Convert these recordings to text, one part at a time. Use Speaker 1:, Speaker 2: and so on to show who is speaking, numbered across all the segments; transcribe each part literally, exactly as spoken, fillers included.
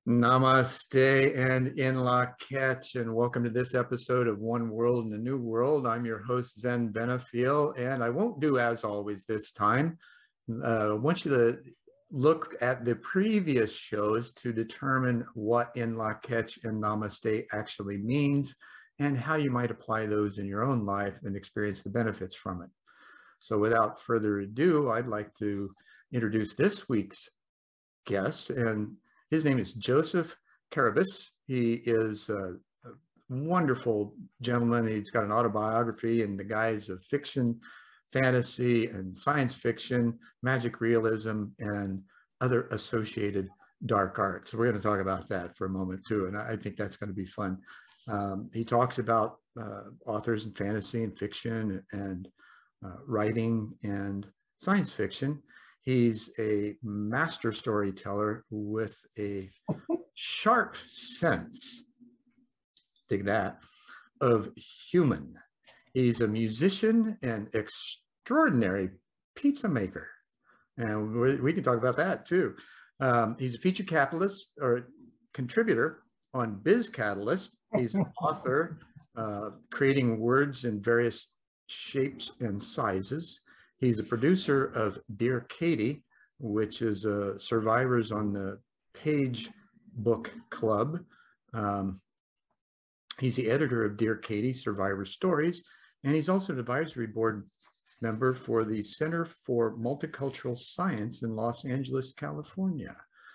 Speaker 1: Namaste and in Lak'ech, and welcome to this episode of One World in the New World. I'm your host, Zen Benefiel, and I won't do as always this time. Uh, I want you to look at the previous shows to determine what in Lak'ech and Namaste actually means and how you might apply those in your own life and experience the benefits from it. So without further ado, I'd like to introduce this week's guest, and his name is Joseph Karabis. He is a, a wonderful gentleman. He's got an autobiography in the guise of fiction, fantasy, and science fiction, magic realism, and other associated dark arts. So we're going to talk about that for a moment too, and I think that's going to be fun. Um, he talks about uh, authors in fantasy and fiction and uh, writing and science fiction. He's a master storyteller with a sharp sense, dig that, of human. He's a musician and extraordinary pizza maker. And we can talk about that too. Um, he's a feature capitalist or contributor on Biz Catalyst. He's an author, uh, creating words in various shapes and sizes. He's a producer of Dear Katie, which is uh, survivors on the Page Book Club. Um, he's the editor of Dear Katie, Survivor Stories, and he's also an advisory board member for the Center for Multicultural Science in Los Angeles, California.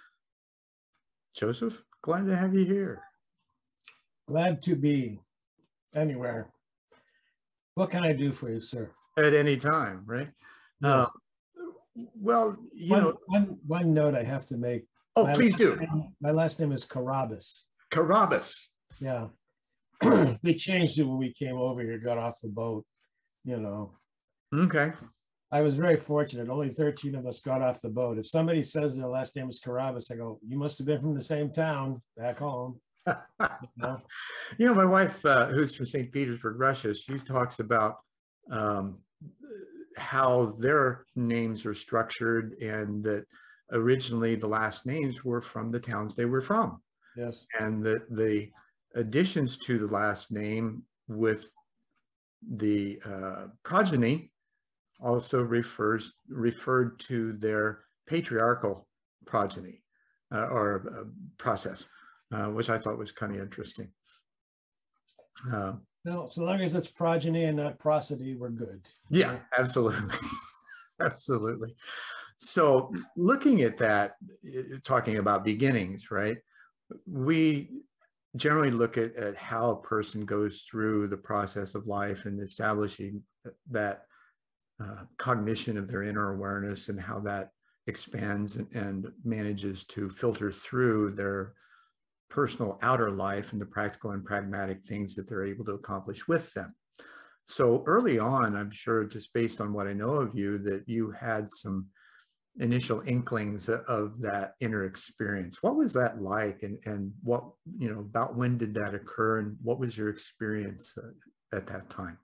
Speaker 1: Joseph, glad to have you here.
Speaker 2: Glad to be anywhere. What can I do for you, sir?
Speaker 1: At any time, right? Yeah. Uh, well, you
Speaker 2: one,
Speaker 1: know,
Speaker 2: one one note I have to make.
Speaker 1: Oh,
Speaker 2: my
Speaker 1: please do.
Speaker 2: Name, my last name is Karabis.
Speaker 1: Karabis.
Speaker 2: Yeah, we changed it when we came over here, got off the boat. You know.
Speaker 1: Okay.
Speaker 2: I was very fortunate. Only thirteen of us got off the boat. If somebody says their last name is Karabis, I go, "You must have been from the same town back home." you, know?
Speaker 1: You know, my wife, uh, who's from Saint Petersburg, Russia, she talks about um, how their names are structured, and that originally the last names were from the towns they were from.
Speaker 2: Yes.
Speaker 1: And that the additions to the last name with the uh, progeny also refers referred to their patriarchal progeny uh, or uh, process, uh, which I thought was kind of interesting. Uh,
Speaker 2: No, so long as it's progeny and not prosody, we're good.
Speaker 1: Yeah, absolutely. Absolutely. So looking at that, talking about beginnings, right? We generally look at, at how a person goes through the process of life and establishing that uh, cognition of their inner awareness and how that expands and, and manages to filter through their personal outer life and the practical and pragmatic things that they're able to accomplish with them. So early on, I'm sure, just based on what I know of you, that you had some initial inklings of that inner experience. What was that like, and and what, you know, about when did that occur, and what was your experience uh, at that time?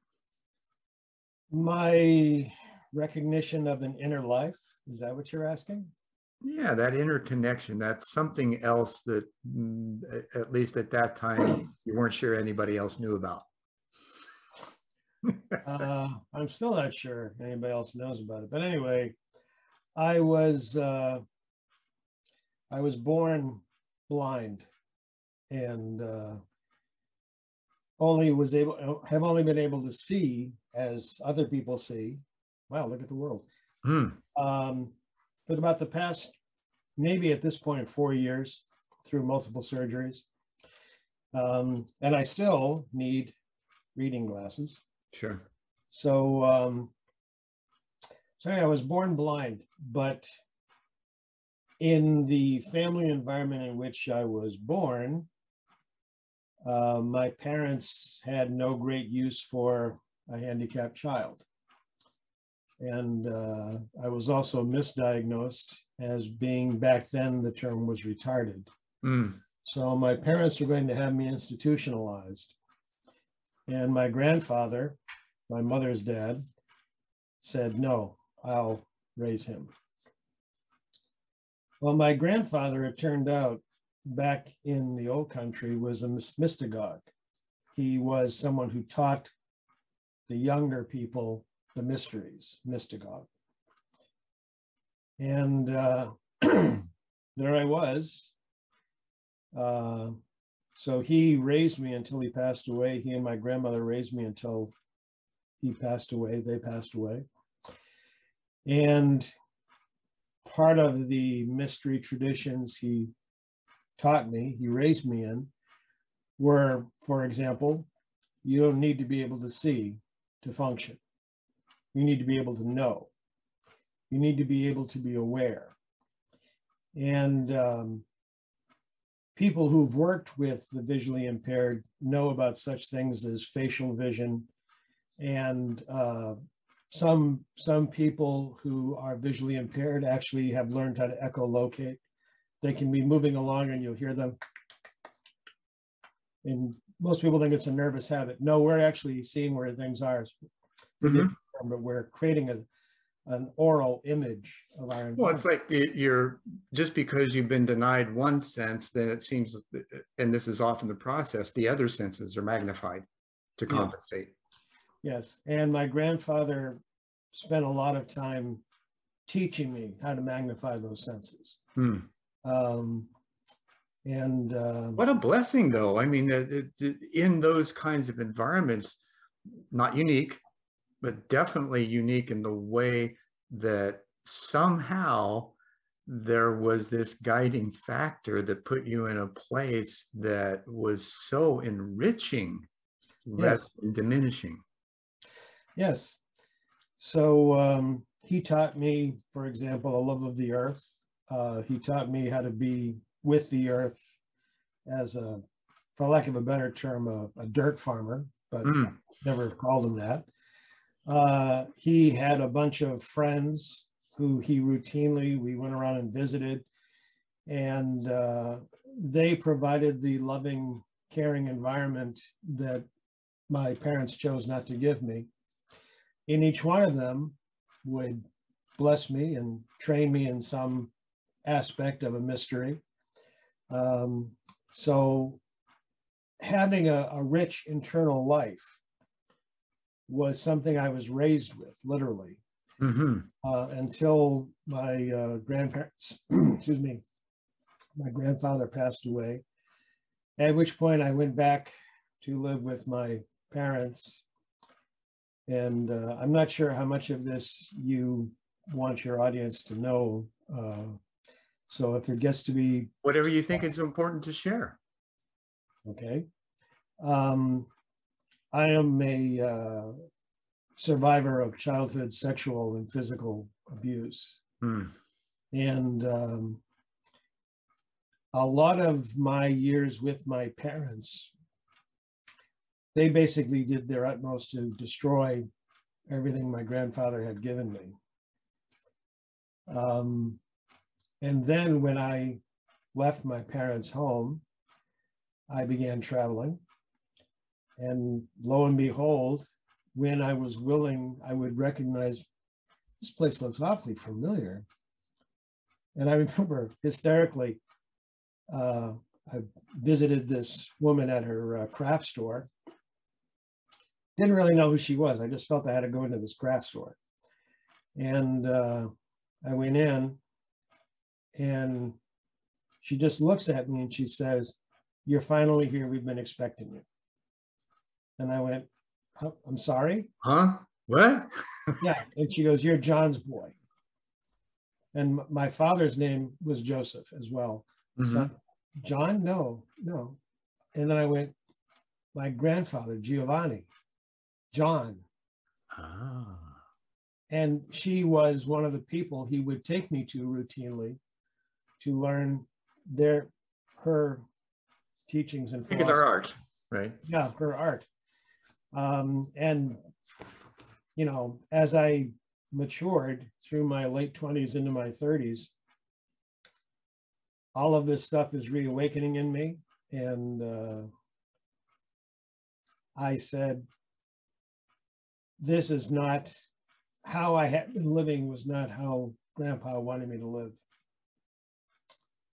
Speaker 2: My recognition of an inner life, is that what you're asking?
Speaker 1: Yeah, that interconnection, that's something else that, mm, at least at that time, you weren't sure anybody else knew about.
Speaker 2: uh, I'm still not sure anybody else knows about it. But anyway, I was uh, I was born blind, and uh, only was able have only been able to see as other people see. Wow, look at the world.
Speaker 1: Mm.
Speaker 2: Um, but about the past, maybe at this point, four years through multiple surgeries. Um, and I still need reading glasses.
Speaker 1: Sure.
Speaker 2: So, um, so I was born blind, but in the family environment in which I was born, uh, my parents had no great use for a handicapped child. And uh, I was also misdiagnosed as being, back then the term was retarded.
Speaker 1: Mm.
Speaker 2: So my parents were going to have me institutionalized. And my grandfather, my mother's dad, said, no, I'll raise him. Well, my grandfather, it turned out, back in the old country was a mystagogue. He was someone who taught the younger people the mysteries, mystagogue. And uh, there I was. Uh, so he raised me until he passed away. He and my grandmother raised me until he passed away. They passed away. And part of the mystery traditions he taught me, he raised me in, were, for example, you don't need to be able to see to function. You need to be able to know. You need to be able to be aware. And um, people who've worked with the visually impaired know about such things as facial vision, and uh, some, some people who are visually impaired actually have learned how to echolocate. They can be moving along and you'll hear them. And most people think it's a nervous habit. No, we're actually seeing where things are. Mm-hmm. But we're creating a, an oral image of our environment.
Speaker 1: Well, it's like you're, just because you've been denied one sense, then it seems, and this is often the process, the other senses are magnified to compensate.
Speaker 2: Yeah. Yes, and my grandfather spent a lot of time teaching me how to magnify those senses. Hmm. Um, and uh,
Speaker 1: what a blessing, though. I mean, the, the, in those kinds of environments, not unique, but definitely unique in the way that somehow there was this guiding factor that put you in a place that was so enriching, yes, rather than diminishing.
Speaker 2: Yes. So um, he taught me, for example, a love of the earth. Uh, he taught me how to be with the earth as a, for lack of a better term, a, a dirt farmer, but mm. never called him that. Uh, he had a bunch of friends who he routinely, we went around and visited, and uh, they provided the loving, caring environment that my parents chose not to give me. And each one of them would bless me and train me in some aspect of a mystery. Um, so having a, a rich internal life was something I was raised with, literally, mm-hmm. uh, until my uh, grandparents, excuse me, my grandfather passed away, at which point I went back to live with my parents. And uh, I'm not sure how much of this you want your audience to know. Uh, so if it gets to be...
Speaker 1: Whatever you think is important to share.
Speaker 2: Okay. Um, I am a uh, survivor of childhood sexual and physical abuse. Hmm. And um, a lot of my years with my parents, they basically did their utmost to destroy everything my grandfather had given me. Um, and then when I left my parents' home, I began traveling. And lo and behold, when I was willing, I would recognize this place looks awfully familiar. And I remember hysterically, uh, I visited this woman at her uh, craft store. Didn't really know who she was. I just felt I had to go into this craft store. And uh, I went in and she just looks at me and she says, "You're finally here. We've been expecting you." And I went, oh, "I'm sorry?"
Speaker 1: Huh? What?
Speaker 2: Yeah. And she goes, "You're John's boy." And my father's name was Joseph as well. Mm-hmm. So, John? No, no. And then I went, "My grandfather, Giovanni. John." Ah. And she was one of the people he would take me to routinely to learn their, her teachings and philosophy.
Speaker 1: Her art, right?
Speaker 2: Yeah, her art. Um, and, you know, as I matured through my late twenties into my thirties, all of this stuff is reawakening in me. And uh, I said, this is not how I had been living, was not how Grandpa wanted me to live.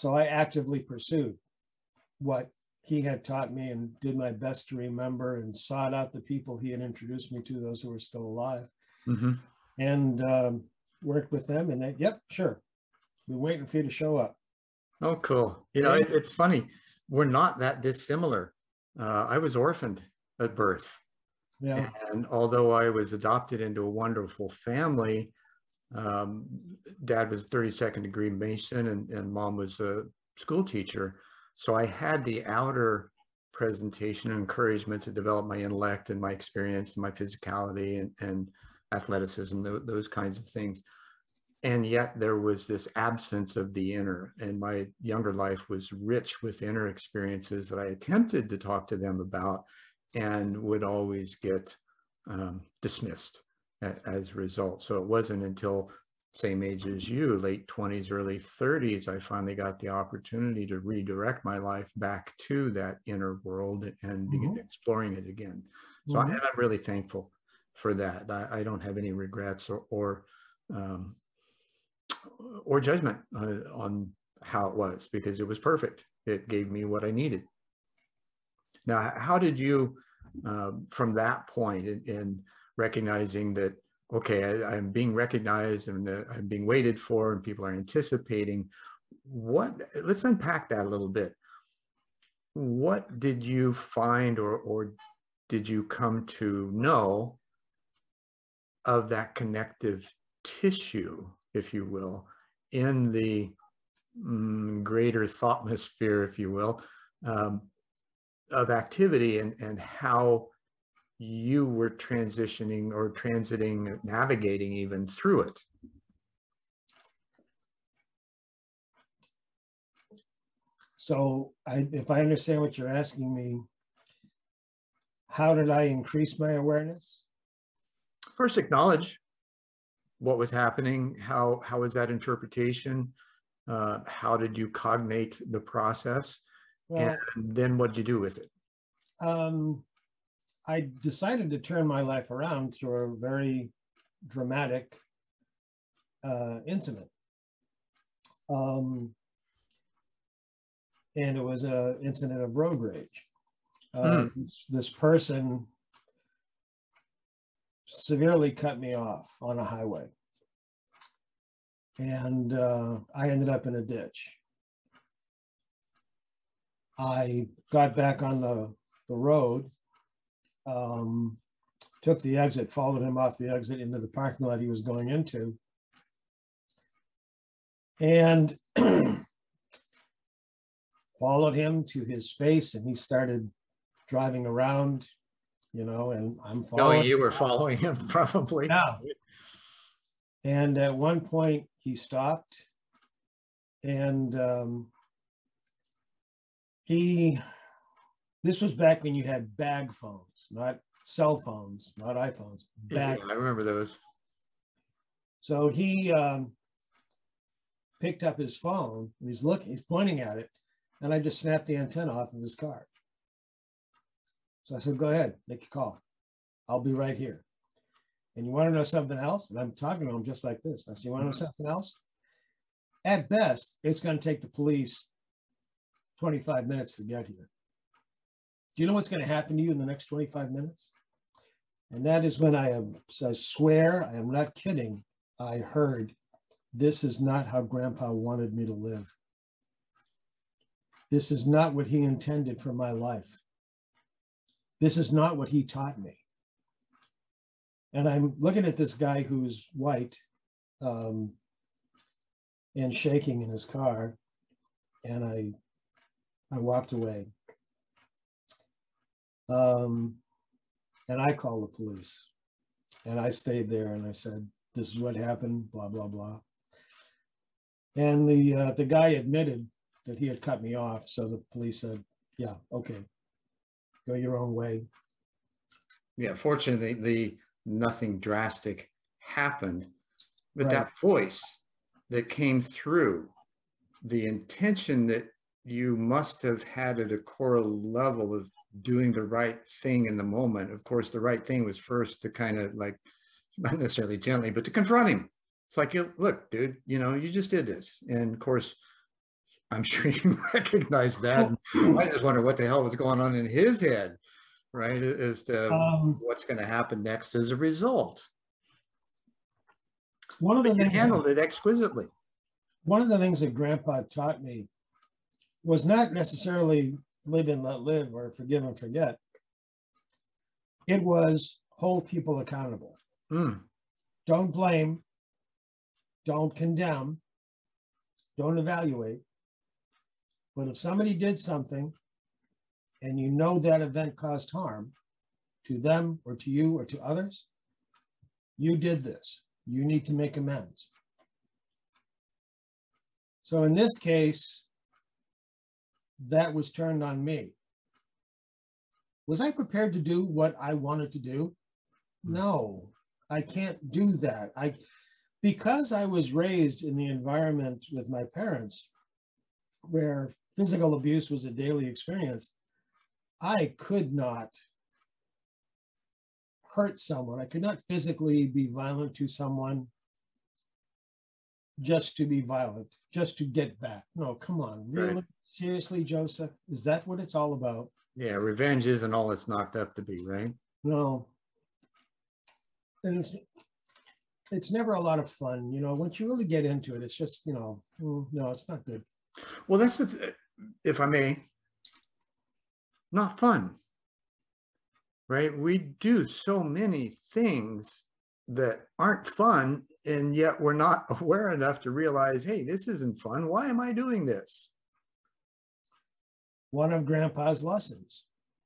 Speaker 2: So I actively pursued what he had taught me and did my best to remember and sought out the people he had introduced me to, those who were still alive,
Speaker 1: Mm-hmm.
Speaker 2: and um, worked with them. And they, yep, sure. We're waiting for you to show up.
Speaker 1: Oh, cool. You know, it, it's funny. We're not that dissimilar. Uh, I was orphaned at birth.
Speaker 2: Yeah.
Speaker 1: And although I was adopted into a wonderful family, um, dad was thirty-second degree Mason and, and mom was a school teacher. So I had the outer presentation and encouragement to develop my intellect and my experience and my physicality and, and athleticism, th those kinds of things. And yet there was this absence of the inner, and my younger life was rich with inner experiences that I attempted to talk to them about and would always get um, dismissed a, as a result. So it wasn't until same age as you, late twenties, early thirties, I finally got the opportunity to redirect my life back to that inner world and begin
Speaker 2: Mm-hmm.
Speaker 1: exploring it again. So
Speaker 2: Mm-hmm.
Speaker 1: I, and I'm really thankful for that. I, I don't have any regrets or, or um, or judgment uh, on how it was, because it was perfect. It gave me what I needed. Now, how did you, uh, from that point in, in recognizing that, okay, I, I'm being recognized and uh, I'm being waited for and people are anticipating, what, let's unpack that a little bit. What did you find or, or did you come to know of that connective tissue, if you will, in the mm, greater thoughtmosphere, if you will, um, of activity, and, and how you were transitioning or transiting, navigating even through it?
Speaker 2: So I, if I understand what you're asking me, how did I increase my awareness?
Speaker 1: First, acknowledge what was happening. How, how was that interpretation? Uh, how did you cognate the process?
Speaker 2: Well,
Speaker 1: and then what did you do with it?
Speaker 2: um, I decided to turn my life around through a very dramatic uh, incident. Um, and it was an incident of road rage. Uh,
Speaker 1: Mm.
Speaker 2: this, this person severely cut me off on a highway. And uh, I ended up in a ditch. I got back on the, the road, um, took the exit, followed him off the exit into the parking lot he was going into. And followed him to his space, and he started driving around, you know, and I'm following.
Speaker 1: Oh, you were following him, probably.
Speaker 2: Yeah. And at one point he stopped, and um, he, this was back when you had bag phones, not cell phones, not iPhones. Bag.
Speaker 1: Yeah, I remember those.
Speaker 2: So he um, picked up his phone and he's looking, he's pointing at it, and I just snapped the antenna off of his car. So I said, go ahead, make your call. I'll be right here. And you want to know something else? And I'm talking to him just like this. I said, you want to know something else? At best, it's going to take the police twenty-five minutes to get here. Do you know what's going to happen to you in the next twenty-five minutes? And that is when I am, I swear, I am not kidding, I heard, this is not how Grandpa wanted me to live. This is not what he intended for my life. This is not what he taught me. And I'm looking at this guy who's white um, and shaking in his car, and I, I walked away. Um, and I called the police, and I stayed there, and I said, this is what happened, blah, blah, blah. And the, uh, the guy admitted that he had cut me off. So the police said, yeah, okay, go your own way.
Speaker 1: Yeah, fortunately, the nothing drastic happened, but
Speaker 2: Right.
Speaker 1: that voice that came through, the intention that you must have had at a core level of doing the right thing in the moment. Of course, the right thing was first to kind of like, not necessarily gently, but to confront him. It's like, you look, dude, you know, you just did this. And of course, I'm sure you recognize that. I just wonder what the hell was going on in his head, right? As to
Speaker 2: Um,
Speaker 1: what's going to happen next as a result.
Speaker 2: one of the
Speaker 1: But you
Speaker 2: things
Speaker 1: handled it exquisitely.
Speaker 2: one of the things that Grandpa taught me was not necessarily live and let live or forgive and forget. It was hold people accountable.
Speaker 1: Mm.
Speaker 2: Don't blame, don't condemn, don't evaluate. But if somebody did something and you know that event caused harm to them or to you or to others, you did this. You need to make amends. So in this case, that was turned on me. Was I prepared to do what I wanted to do? No, I can't do that. I, because I was raised in the environment with my parents, where physical abuse was a daily experience, I could not hurt someone. I could not physically be violent to someone just to be violent, just to get back. No, come on. Really? Right. Seriously, Joseph? Is that what it's all about?
Speaker 1: Yeah, revenge isn't all it's knocked up to be, right?
Speaker 2: No. And it's, it's never a lot of fun. You know, once you really get into it, it's just, you know, no, it's not good.
Speaker 1: Well, that's, the th- if I may, not fun, right? We do so many things that aren't fun, and yet we're not aware enough to realize, hey, this isn't fun. Why am I doing this?
Speaker 2: One of Grandpa's lessons: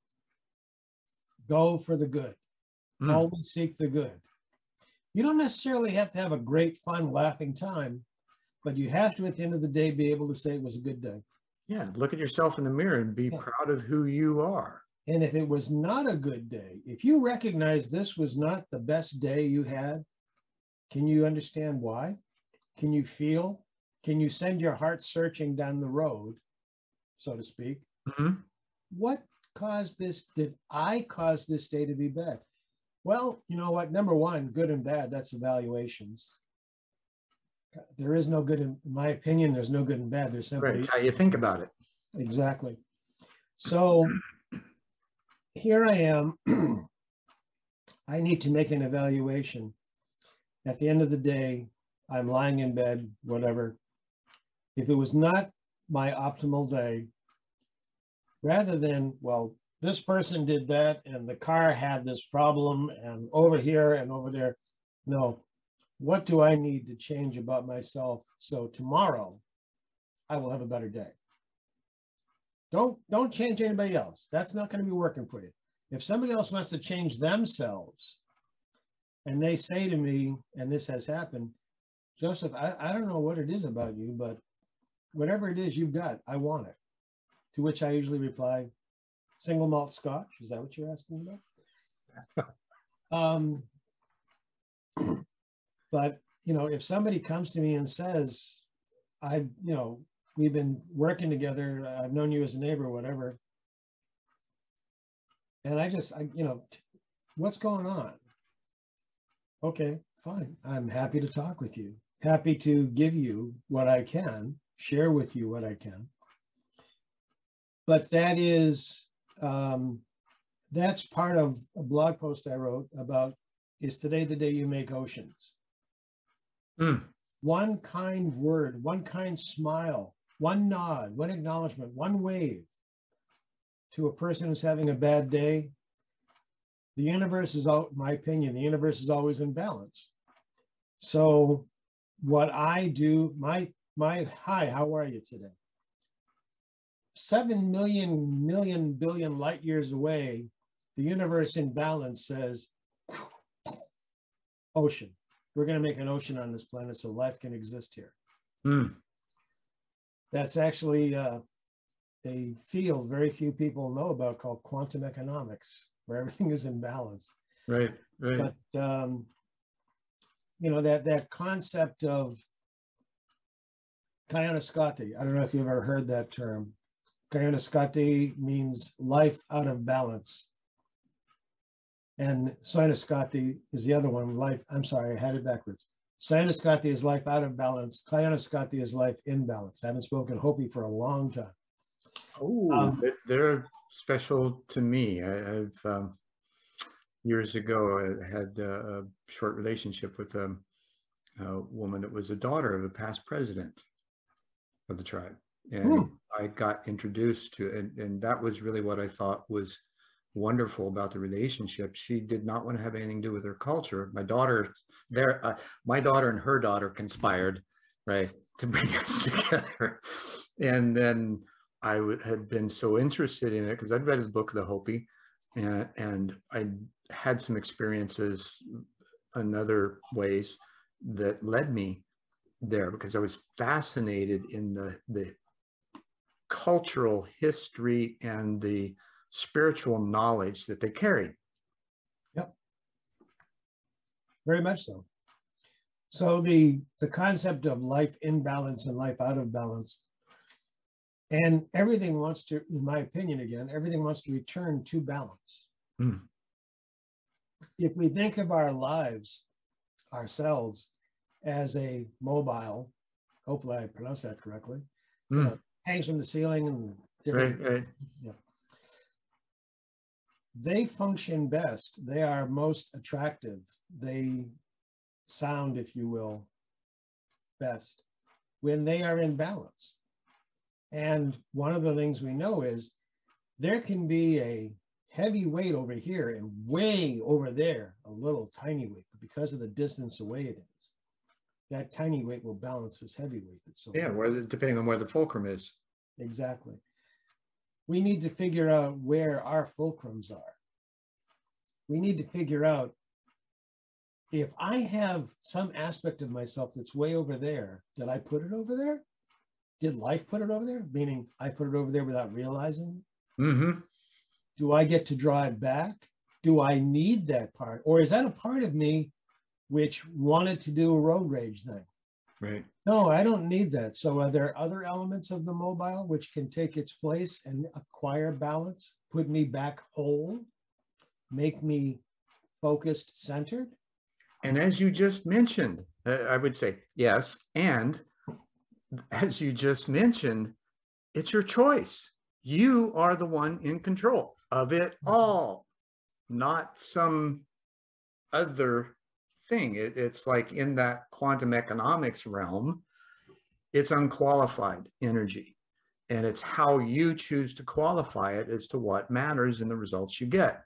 Speaker 2: go for the good. Mm. Always seek the good. You don't necessarily have to have a great, fun, laughing time, but you have to, at the end of the day, be able to say it was a good day.
Speaker 1: Yeah, look at yourself in the mirror and be yeah. proud of who you are.
Speaker 2: And if it was not a good day, if you recognize this was not the best day you had, can you understand why? Can you feel? Can you send your heart searching down the road, so to speak? Mm-hmm. What caused this? Did I cause this day to be bad? Well, you know what? Number one, good and bad, that's evaluations. There is no good, in, in my opinion, there's no good and bad. There's simply...
Speaker 1: Right, it's how you think about it.
Speaker 2: Exactly. So here I am. I need to make an evaluation. At the end of the day, I'm lying in bed, whatever. If it was not my optimal day, rather than, well, this person did that and the car had this problem and over here and over there. No, what do I need to change about myself so tomorrow I will have a better day? Don't, don't change anybody else. That's not going to be working for you. If somebody else wants to change themselves and they say to me, and this has happened, Joseph, I, I don't know what it is about you, but whatever it is you've got, I want it. To which I usually reply, single malt scotch. Is that what you're asking about? um, but, you know, if somebody comes to me and says, I, you know, we've been working together, I've known you as a neighbor, whatever. And I just, I, you know, what's going on? Okay, fine. I'm happy to talk with you. Happy to give you what I can, share with you what I can. But that is, um, that's part of a blog post I wrote about, is today the day you make oceans? Mm. One kind word, one kind smile, one nod, one acknowledgement, one wave to a person who's having a bad day. The universe is, in my opinion, the universe is always in balance. So what I do, my, my, hi, how are you today? Seven million, million, billion light years away, the universe in balance says, ocean. We're going to make an ocean on this planet so life can exist here. Mm. That's actually uh, a field very few people know about called quantum economics, where everything is in balance.
Speaker 1: Right, right.
Speaker 2: But, um, you know, that, that concept of Kayana-Scotty, I don't know if you've ever heard that term. Kayana-Scotty means life out of balance. And Soina-Scotty is the other one, life, I'm sorry, I had it backwards. Sayana is life out of balance. Kayana is life in balance. I haven't spoken Hopi for a long time.
Speaker 1: Oh, um, they're special to me. I, I've um, years ago I had a short relationship with a, a woman that was a daughter of a past president of the tribe, and hmm. I got introduced to it, and, and that was really what I thought was wonderful about the relationship. She did not want to have anything to do with her culture. My daughter, there, uh, my daughter and her daughter conspired, right, to bring us together, and then I w- had been so interested in it because I'd read the book of the Hopi, and and I had some experiences in other ways that led me there because I was fascinated in the the cultural history and the spiritual knowledge that they carried.
Speaker 2: Yep, very much so. So the the concept of life in balance and life out of balance, and everything wants to, in my opinion, again, everything wants to return to balance. Mm. If we think of our lives, ourselves, as a mobile, hopefully I pronounced that correctly, mm. you know, hangs from the ceiling and different,
Speaker 1: right, right.
Speaker 2: Yeah. They function best. They are most attractive. They sound, if you will, best when they are in balance. And one of the things we know is there can be a heavy weight over here and way over there, a little tiny weight, but because of the distance away it is, that tiny weight will balance this heavy weight. That's so
Speaker 1: yeah, where the, depending on where the fulcrum is.
Speaker 2: Exactly. We need to figure out where our fulcrums are. We need to figure out if I have some aspect of myself that's way over there, did I put it over there? Did life put it over there? Meaning I put it over there without realizing it?
Speaker 1: Mm-hmm.
Speaker 2: Do I get to draw it back? Do I need that part? Or is that a part of me which wanted to do a road rage thing?
Speaker 1: Right.
Speaker 2: No, I don't need that. So are there other elements of the mobile which can take its place and acquire balance, put me back whole, make me focused, centered?
Speaker 1: And as you just mentioned, uh, I would say yes. And as you just mentioned, it's your choice. You are the one in control of it all, not some other thing. It, it's like in that quantum economics realm, it's unqualified energy. And it's how you choose to qualify it as to what matters in the results you get.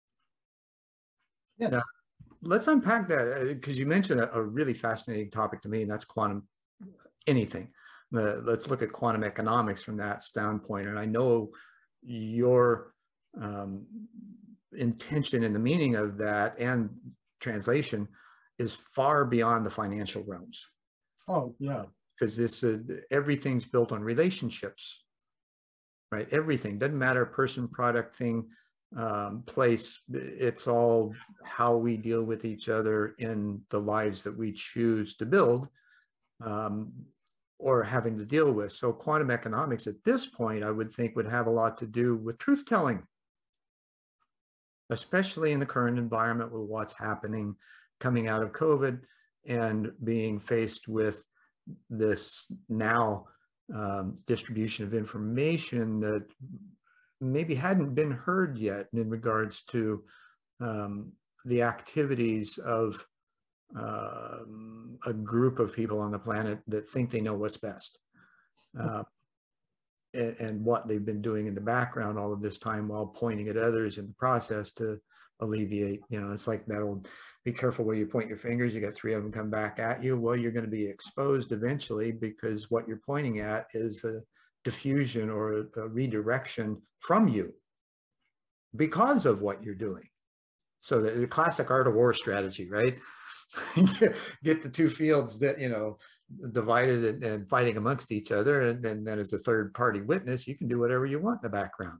Speaker 2: Yeah.
Speaker 1: Now, let's unpack that because you mentioned a, a really fascinating topic to me, and that's quantum anything. Uh, let's look at quantum economics from that standpoint. And I know your um, intention and the meaning of that and translation is far beyond the financial realms.
Speaker 2: Oh, yeah.
Speaker 1: Because uh, this, uh, everything's built on relationships, right? Everything, doesn't matter, person, product, thing, um, place, it's all how we deal with each other in the lives that we choose to build. Um, or having to deal with. So quantum economics at this point, I would think would have a lot to do with truth telling, especially in the current environment with what's happening coming out of COVID and being faced with this now um, distribution of information that maybe hadn't been heard yet in regards to um, the activities of Um, a group of people on the planet that think they know what's best, uh, and, and what they've been doing in the background all of this time while pointing at others in the process to alleviate. You know, it's like that old, be careful where you point your fingers, you got three of them come back at you. Well, you're going to be exposed eventually because what you're pointing at is a diffusion or a, a redirection from you because of what you're doing. So the, the classic art of war strategy, right? Get the two fields that, you know, divided and, and fighting amongst each other. And then, then as a third party witness, you can do whatever you want in the background,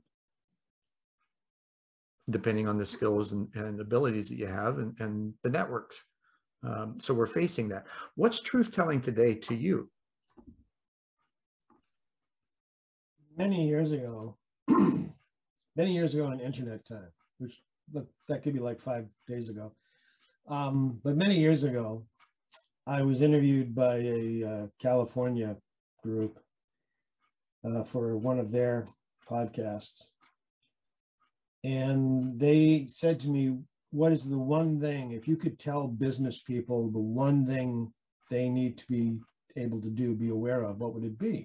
Speaker 1: depending on the skills and, and abilities that you have and, and the networks. Um, so we're facing that. What's truth telling today to you?
Speaker 2: Many years ago, many years ago on internet time, which that could be like five days ago. Um, but many years ago, I was interviewed by a uh, California group uh, for one of their podcasts. And they said to me, what is the one thing, if you could tell business people the one thing they need to be able to do, be aware of, what would it be?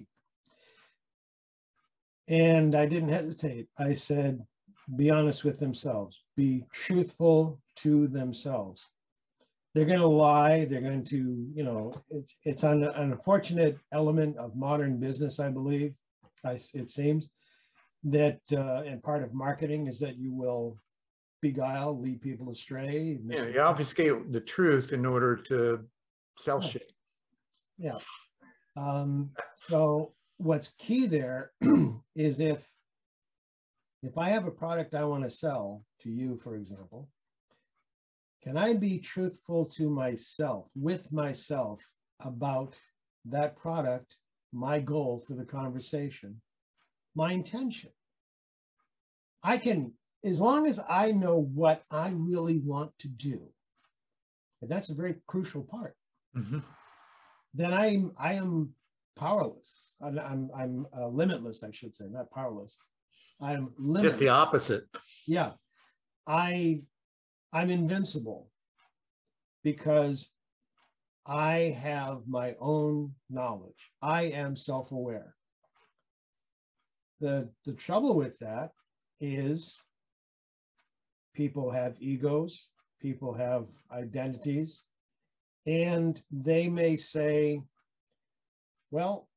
Speaker 2: And I didn't hesitate. I said, be honest with themselves, be truthful to themselves. They're going to lie. They're going to, you know, it's, it's an, an unfortunate element of modern business, I believe, I, it seems, that, uh, and part of marketing is that you will beguile, lead people astray.
Speaker 1: Yeah, you obfuscate the truth in order to sell
Speaker 2: Yeah.
Speaker 1: shit.
Speaker 2: Yeah. Um, so what's key there is if, if I have a product I want to sell to you, for example, can I be truthful to myself, with myself, about that product, my goal for the conversation, my intention? I can, as long as I know what I really want to do, and that's a very crucial part,
Speaker 1: Mm-hmm.
Speaker 2: then I'm, I am powerless. I'm, I'm, I'm uh, limitless, I should say, not powerless. I'm limitless.
Speaker 1: Just the opposite.
Speaker 2: Yeah. I, I'm invincible because I have my own knowledge. I am self-aware. The, the trouble with that is people have egos, people have identities, and they may say, well,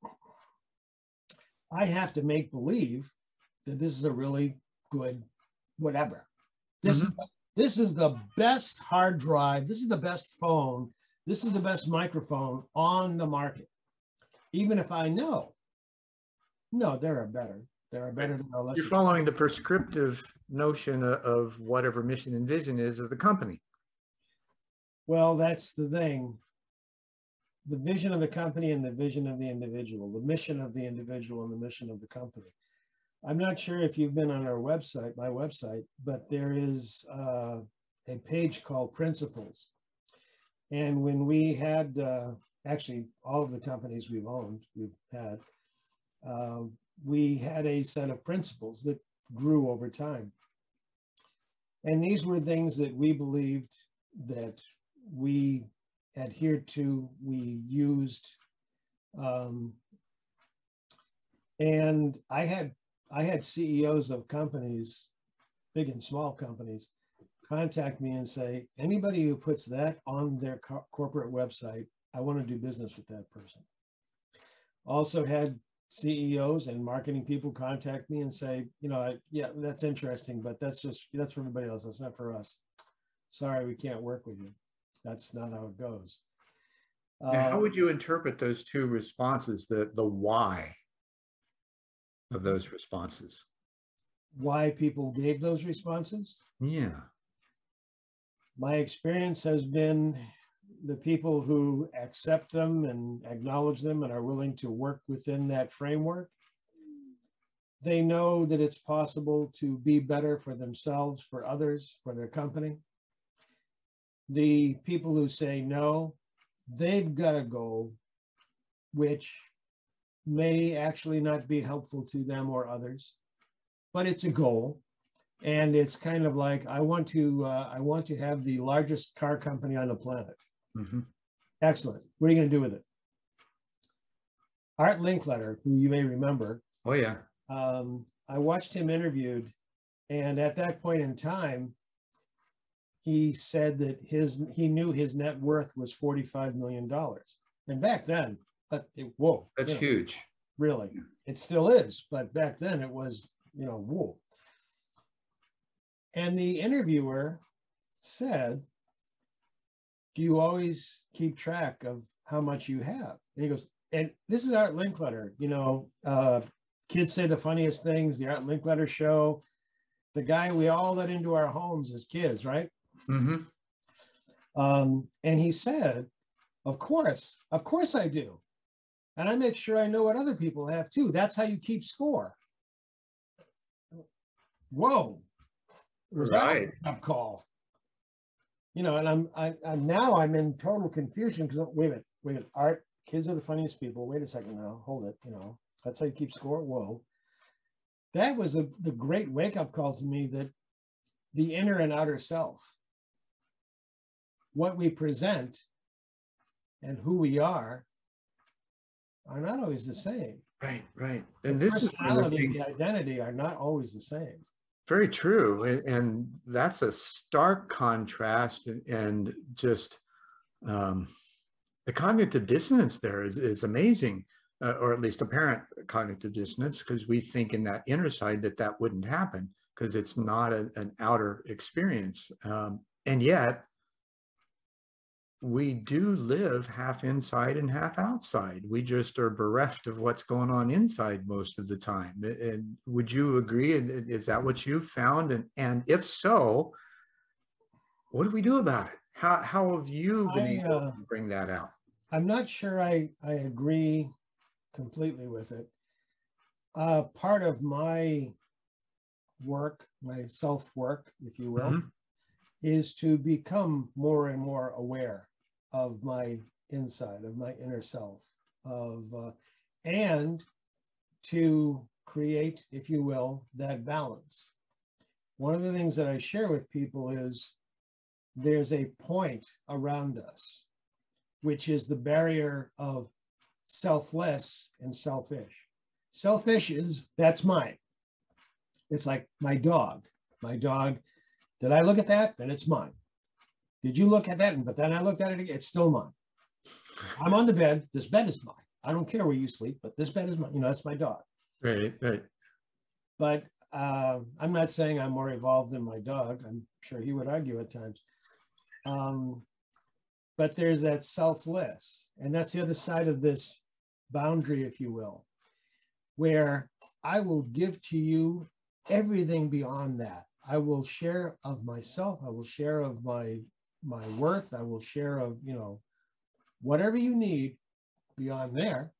Speaker 2: I have to make believe that this is a really good whatever. This
Speaker 1: Mhm.
Speaker 2: is this is the best hard drive. This is the best phone. This is the best microphone on the market. Even if I know, no, there are better. There are better than our less.
Speaker 1: You're following the prescriptive notion of, of whatever mission and vision is of the company.
Speaker 2: Well, that's the thing. The vision of the company and the vision of the individual, the mission of the individual and the mission of the company. I'm not sure if you've been on our website, my website, but there is uh, a page called Principles. And when we had, uh, actually all of the companies we've owned, we've had, uh, we had a set of principles that grew over time. And these were things that we believed that we adhered to, we used. Um, and I had I had C E Os of companies, big and small companies, contact me and say, anybody who puts that on their co corporate website, I want to do business with that person. Also had C E Os and marketing people contact me and say, you know, I, yeah, that's interesting, but that's just, that's for everybody else. That's not for us. Sorry, we can't work with you. That's not how it goes.
Speaker 1: Now, how
Speaker 2: Uh,
Speaker 1: would you interpret those two responses, the, the why of those responses?
Speaker 2: why people gave those responses?
Speaker 1: Yeah.
Speaker 2: My experience has been the people who accept them and acknowledge them and are willing to work within that framework, they know that it's possible to be better for themselves, for others, for their company. The people who say no, they've got a goal which may actually not be helpful to them or others, but it's a goal. And it's kind of like, I want to, uh, I want to have the largest car company on the planet.
Speaker 1: Mm-hmm.
Speaker 2: Excellent. What are you going to do with it? Art Linkletter, who you may remember.
Speaker 1: Oh, yeah.
Speaker 2: Um, I watched him interviewed, and at that point in time, he said that his he knew his net worth was forty-five million dollars. And back then, but it, whoa.
Speaker 1: That's
Speaker 2: you know,
Speaker 1: huge.
Speaker 2: Really. It still is, but back then it was, you know, whoa. And the interviewer said, do you always keep track of how much you have? And he goes, and this is Art Linkletter, you know, uh, kids say the funniest things, the Art Linkletter show, the guy we all let into our homes as kids, right?
Speaker 1: Mm-hmm.
Speaker 2: Um, and he said, of course, of course I do. And I make sure I know what other people have too. That's how you keep score. Whoa. Was
Speaker 1: Right.
Speaker 2: that a call? you know, and I'm, I, I'm now I'm in total confusion because wait a minute, wait a minute, art, kids are the funniest people. Wait a second now, hold it, you know, that's how you keep score. Whoa. That was the, the great wake-up call to me that the inner and outer self, what we present and who we are, are not always the same.
Speaker 1: Right, right. And
Speaker 2: the
Speaker 1: this is one of the
Speaker 2: personality and
Speaker 1: things,
Speaker 2: the identity are not always the same.
Speaker 1: very true. And, and that's a stark contrast, and, and just um, the cognitive dissonance there is, is amazing, uh, or at least apparent cognitive dissonance, because we think in that inner side that that wouldn't happen because it's not a, an outer experience. Um, and yet, we do live half inside and half outside. We just are bereft of what's going on inside most of the time. And would you agree? Is that what you found? And, and if so, what do we do about it? How, how have you been
Speaker 2: I,
Speaker 1: able
Speaker 2: uh,
Speaker 1: to bring that out?
Speaker 2: I'm not sure I, I agree completely with it. Uh, part of my work, my self-work, if you will, mm-hmm. is to become more and more aware of my inside, of my inner self, of uh, and to create, if you will, that balance. One of the things that I share with people is there's a point around us, which is the barrier of selfless and selfish. Selfish is, that's mine. It's like my dog. My dog, did I look at that? Then it's mine. Did you look at that? But then I looked at it again. It's still mine. I'm on the bed. This bed is mine. I don't care where you sleep, but this bed is mine. You know, that's my dog.
Speaker 1: Right, right.
Speaker 2: But uh, I'm not saying I'm more evolved than my dog. I'm sure he would argue at times. Um, but there's that selfless. And that's the other side of this boundary, if you will, where I will give to you everything beyond that. I will share of myself. I will share of my my worth. I will share of, you know, whatever you need beyond there.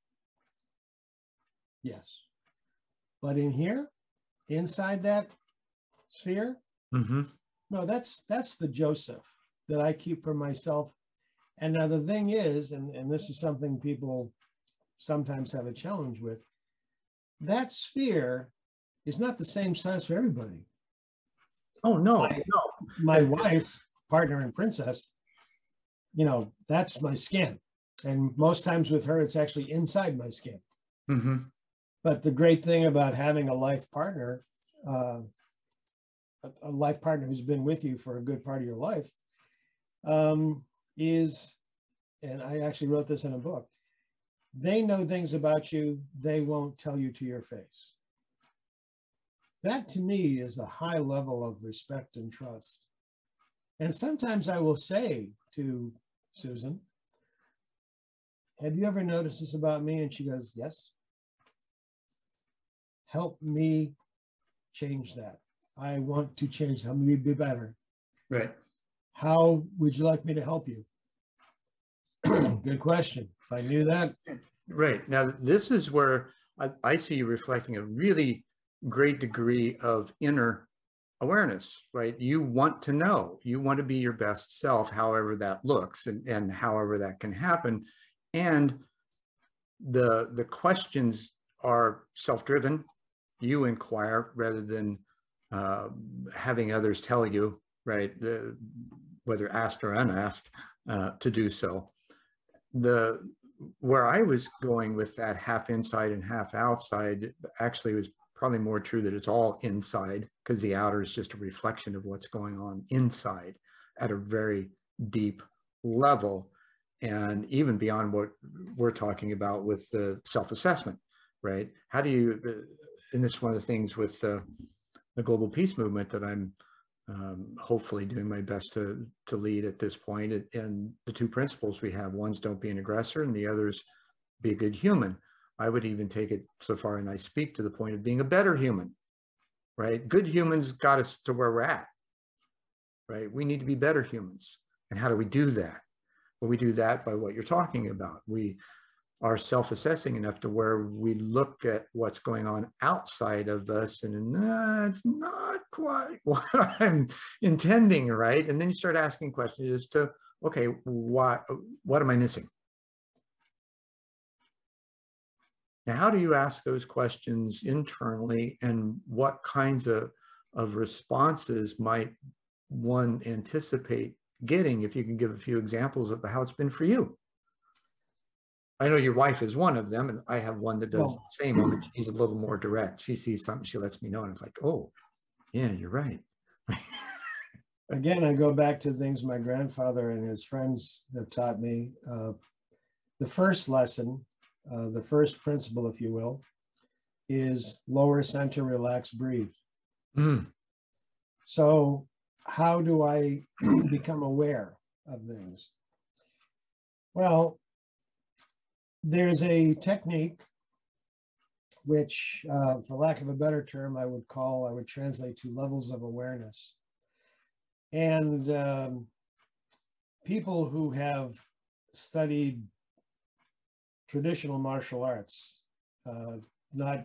Speaker 2: Yes. But in here, inside that sphere,
Speaker 1: mm-hmm.
Speaker 2: no, that's that's the Joseph that I keep for myself. And now the thing is, and, and this is something people sometimes have a challenge with, that sphere is not the same size for everybody.
Speaker 1: Oh, no,
Speaker 2: my,
Speaker 1: no.
Speaker 2: My wife, partner and princess, you know, that's my skin. And most times with her, it's actually inside my skin.
Speaker 1: Mm-hmm.
Speaker 2: But the great thing about having a life partner, uh, a, a life partner who's been with you for a good part of your life, um, is, and I actually wrote this in a book, they know things about you they won't tell you to your face. That to me is a high level of respect and trust. And sometimes I will say to Susan, have you ever noticed this about me? And she goes, yes. Help me change that. I want to change, help me be better.
Speaker 1: Right.
Speaker 2: How would you like me to help you? Good question. If I knew that.
Speaker 1: Right. Now, this is where I, I see you reflecting a really great degree of inner awareness, right? You want to know, you want to be your best self, however that looks and, and however that can happen. And the, the questions are self-driven. You inquire rather than uh, having others tell you, right? The, whether asked or unasked, uh, to do so. The where I was going with that half inside and half outside actually was probably more true that it's all inside, because the outer is just a reflection of what's going on inside at a very deep level, and even beyond what we're talking about with the self-assessment, right? How do you, and this is one of the things with the, the global peace movement that I'm um, hopefully doing my best to, to lead at this point. And the two principles we have, one's don't be an aggressor and the other's be a good human. I would even take it so far, and I speak to the point of being a better human, right? Good humans got us to where we're at, right? We need to be better humans. And how do we do that? Well, we do that by what you're talking about. We are self-assessing enough to where we look at what's going on outside of us and nah, it's not quite what I'm intending, right? And then you start asking questions as to, okay, what, what am I missing? Now, how do you ask those questions internally, and what kinds of, of responses might one anticipate getting, if you can give a few examples of how it's been for you? I know your wife is one of them, and I have one that does well, the same, only she's a little more direct. She sees something, she lets me know, and it's like, oh, yeah, you're right.
Speaker 2: Again, I go back to things my grandfather and his friends have taught me. Uh, the first lesson, uh, the first principle, if you will, is lower center, relax, breathe.
Speaker 1: Mm.
Speaker 2: So how do I become aware of things? Well, there's a technique which, uh, for lack of a better term, I would call, I would translate to levels of awareness. And um, people who have studied traditional martial arts, uh, not,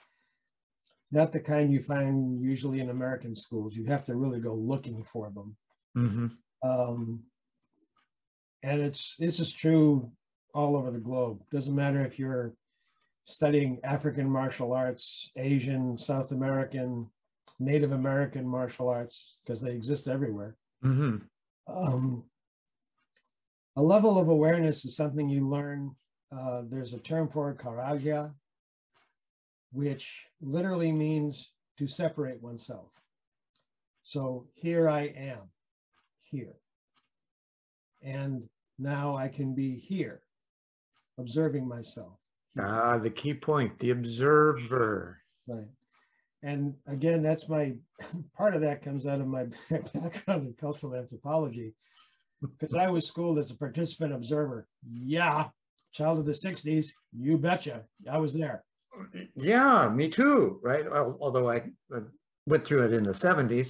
Speaker 2: not the kind you find usually in American schools, you have to really go looking for them. Mm-hmm. Um, and it's, this is true all over the globe. Doesn't matter if you're studying African martial arts, Asian, South American, Native American martial arts, because they exist everywhere. Mm-hmm. Um, a level of awareness is something you learn. Uh, there's a term for it, karagya, which literally means to separate oneself. So here I am, here. And now I can be here, observing myself.
Speaker 1: Ah, the key point, the observer.
Speaker 2: Right. And again, that's my, part of that comes out of my background in cultural anthropology, because I was schooled as a participant observer. Yeah, child of the sixties, you betcha, I was there.
Speaker 1: Yeah, me too, right? Although I went through it in the seventies,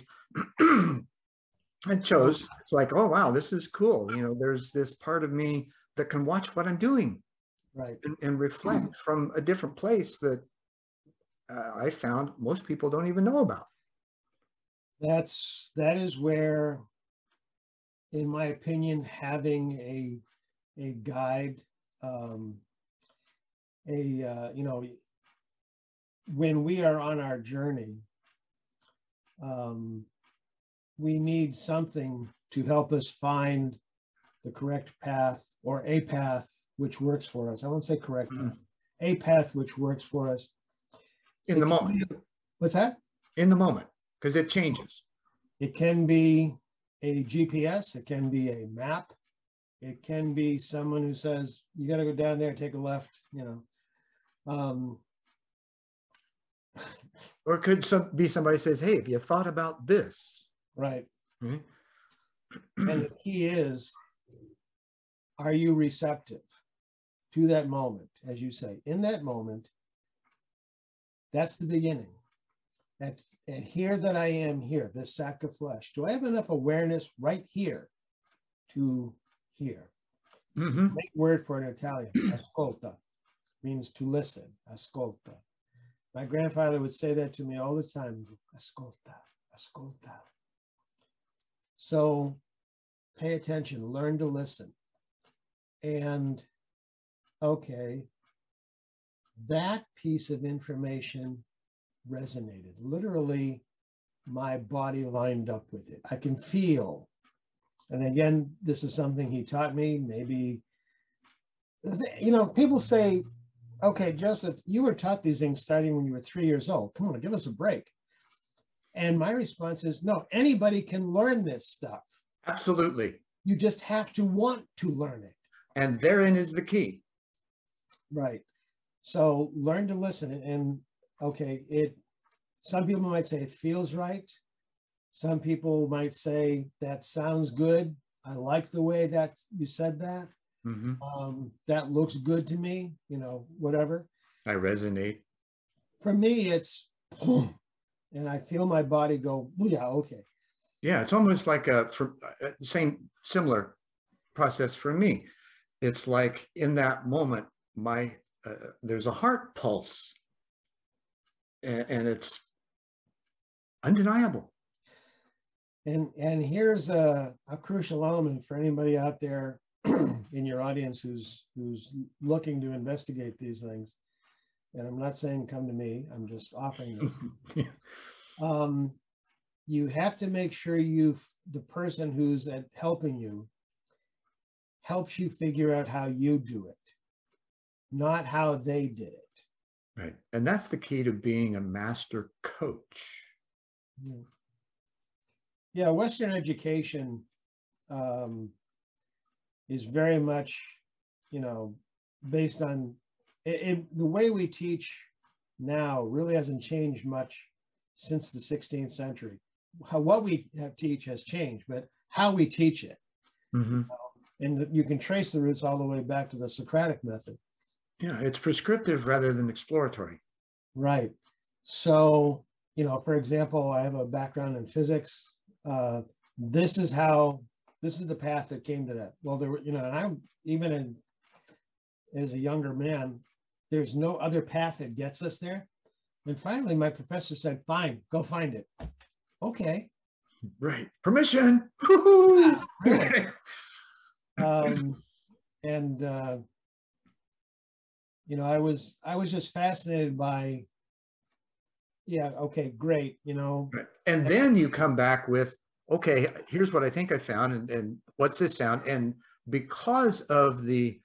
Speaker 1: I chose, it's like, oh, wow, this is cool. You know, there's this part of me that can watch what I'm doing.
Speaker 2: Right.
Speaker 1: And, and reflect from a different place that uh, I found most people don't even know about.
Speaker 2: That's, that is where, in my opinion, having a, a guide, um, a, uh, you know, when we are on our journey, um, we need something to help us find the correct path, or a path which works for us. I won't say correct, mm-hmm. a path which works for us.
Speaker 1: In
Speaker 2: it
Speaker 1: the moment.
Speaker 2: Be, what's that?
Speaker 1: In the moment, because it changes.
Speaker 2: It can be a G P S, it can be a map, it can be someone who says, you got to go down there, take a left, you know. Um,
Speaker 1: or it could some, be somebody says, hey, have you thought about this?
Speaker 2: Right.
Speaker 1: Mm-hmm.
Speaker 2: And the key is, are you receptive to that moment? As you say, in that moment, that's the beginning. And, and here that I am here, this sack of flesh, do I have enough awareness right here to hear? Mm-hmm. Make word for an Italian, ascolta, means to listen, ascolta. My grandfather would say that to me all the time, ascolta, ascolta. So pay attention, learn to listen. And okay, that piece of information resonated. Literally, my body lined up with it. I can feel. And again, this is something he taught me. Maybe, you know, people say, okay, Joseph, you were taught these things starting when you were three years old. Come on, give us a break. And my response is, no, anybody can learn this stuff.
Speaker 1: Absolutely.
Speaker 2: You just have to want to learn it.
Speaker 1: And therein is the key.
Speaker 2: Right. So learn to listen. And okay, it, some people might say it feels right. Some people might say that sounds good. I like the way that you said that. Mm-hmm. Um, that looks good to me, you know, whatever.
Speaker 1: I resonate.
Speaker 2: For me, it's, and I feel my body go, yeah, okay.
Speaker 1: Yeah, it's almost like a for, uh, same, similar process for me. It's like in that moment, my, uh, there's a heart pulse, and, and it's undeniable.
Speaker 2: And, and here's a, a crucial element for anybody out there in your audience who's, who's looking to investigate these things. And I'm not saying come to me, I'm just offering this. um, you have to make sure you, the person who's at helping you, helps you figure out how you do it, not how they did it.
Speaker 1: Right. And that's the key to being a master coach.
Speaker 2: Yeah, yeah, Western education um, is very much, you know, based on it, it, the way we teach now really hasn't changed much since the sixteenth century. How what we have teach has changed, but how we teach it.
Speaker 1: Mm-hmm.
Speaker 2: And you can trace the roots all the way back to the Socratic method.
Speaker 1: Yeah, it's prescriptive rather than exploratory.
Speaker 2: Right. So, you know, for example, I have a background in physics. Uh, this is how, this is the path that came to that. Well, there were, you know, and I'm even in, as a younger man, there's no other path that gets us there. And finally, my professor said, fine, go find it. Okay.
Speaker 1: Right. Permission.
Speaker 2: Yeah, really. Um, and, uh, you know, I was, I was just fascinated by, yeah, okay, great, you know.
Speaker 1: Right. And then you come back with, okay, here's what I think I found, and, and what's this sound? And because of the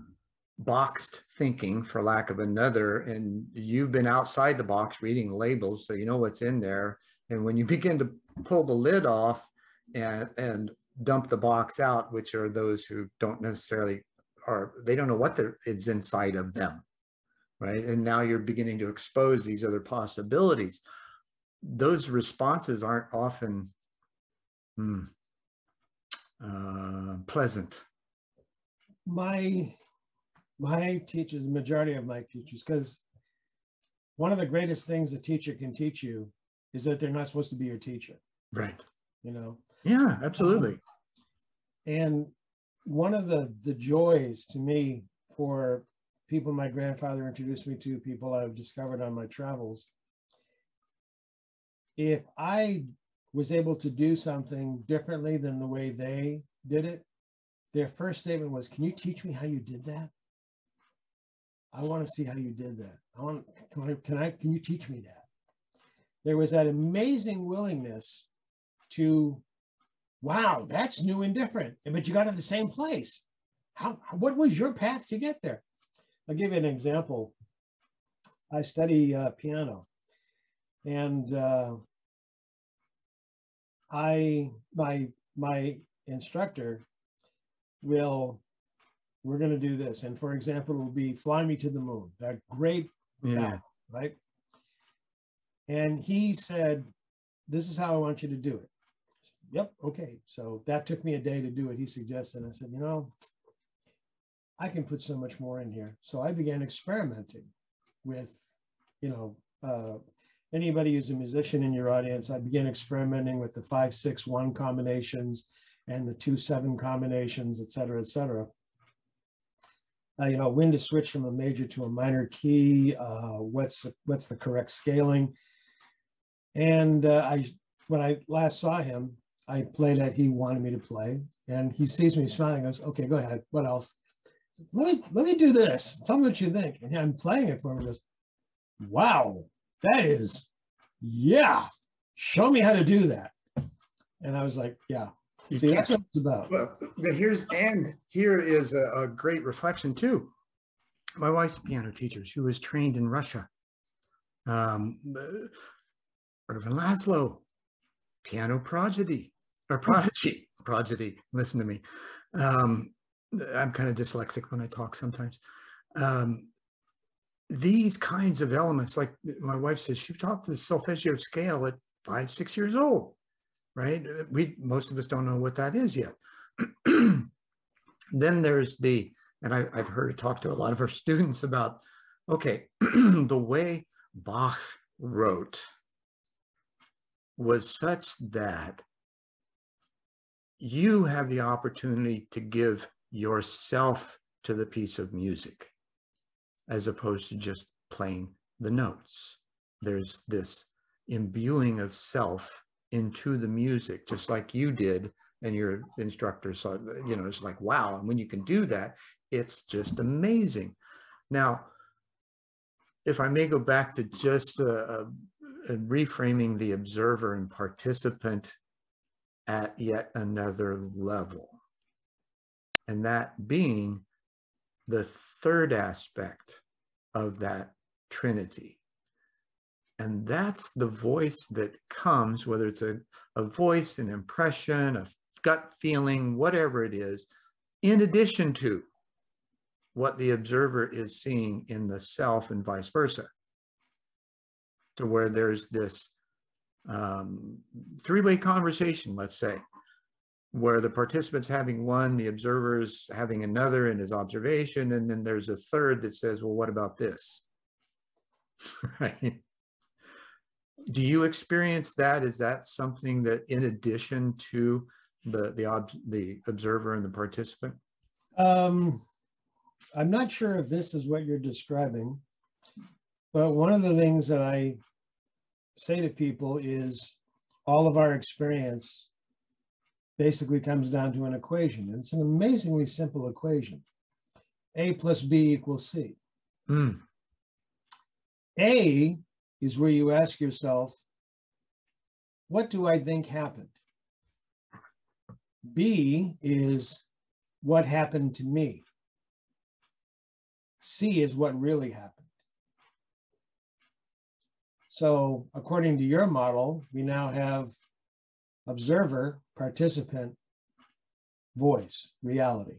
Speaker 1: boxed thinking, for lack of another, and you've been outside the box reading labels, so you know what's in there. And when you begin to pull the lid off and, and dump the box out, which are those who don't necessarily are, they don't know what is inside of them, right? And now you're beginning to expose these other possibilities. Those responses aren't often hmm, uh, pleasant.
Speaker 2: My, my teachers, the majority of my teachers, because one of the greatest things a teacher can teach you is that they're not supposed to be your teacher.
Speaker 1: Right.
Speaker 2: You know?
Speaker 1: Yeah, absolutely.
Speaker 2: Um, and one of the, the joys to me for people my grandfather introduced me to, people I've discovered on my travels, if I was able to do something differently than the way they did it, their first statement was, can you teach me how you did that? I want to see how you did that. I want, can I, can I, can you teach me that? There was that amazing willingness to, wow, that's new and different, but you got to the same place. How, what was your path to get there? I'll give you an example. I study uh, piano, and uh, I, my, my instructor will, we're going to do this. And for example, it will be Fly Me to the Moon, that great,
Speaker 1: Yeah.
Speaker 2: album, right? And he said, this is how I want you to do it. I said, yep, okay. So that took me a day to do it. He suggested, I said, you know, I can put so much more in here. So I began experimenting with, you know, uh, anybody who's a musician in your audience, I began experimenting with the five, six, one combinations and the two, seven combinations, et cetera, et cetera. Uh, you know, when to switch from a major to a minor key, uh, what's, what's the correct scaling. And uh, I, when I last saw him, I played that he wanted me to play, and he sees me smiling, goes, okay, go ahead, what else? Let me, let me do this, tell me what you think. And I'm playing it for him, and goes, wow, that is, yeah, show me how to do that. And I was like, yeah,
Speaker 1: You
Speaker 2: see,
Speaker 1: can't-
Speaker 2: that's what it's about.
Speaker 1: Well, here's, and here is a, a great reflection too. My wife's a piano teacher. She was trained in Russia. Um, Irvin Laszlo, piano prodigy, or prodigy, prodigy, listen to me. Um, I'm kind of dyslexic when I talk sometimes. Um, these kinds of elements, like my wife says, she taught the solfeggio scale at five, six years old, right? We, most of us don't know what that is yet. Then there's the, and I, I've heard her talk to a lot of her students about, okay, the way Bach wrote was such that you have the opportunity to give yourself to the piece of music. as opposed to just playing the notes. There's this imbuing of self into the music, just like you did, and your instructor saw, you know, it's like, wow. And when you can do that, it's just amazing. Now, if I may go back to just uh, uh, reframing the observer and participant at yet another level, and that being the third aspect of that Trinity. And that's the voice that comes, whether it's a, a voice, an impression, a gut feeling, whatever it is, in addition to what the observer is seeing in the self and vice versa, to where there's this um, three-way conversation, let's say, where the participant's having one, the observer's having another in his observation, and then there's a third that says, well, what about this? Right? Do you experience that? Is that something that, in addition to the the, ob the observer and the participant?
Speaker 2: Um, I'm not sure if this is what you're describing, but one of the things that I say to people is all of our experience basically comes down to an equation. And it's an amazingly simple equation. A plus B equals C.
Speaker 1: Mm.
Speaker 2: A is where you ask yourself, what do I think happened? B is what happened to me. C is what really happened. So according to your model, we now have observer, participant, voice, reality.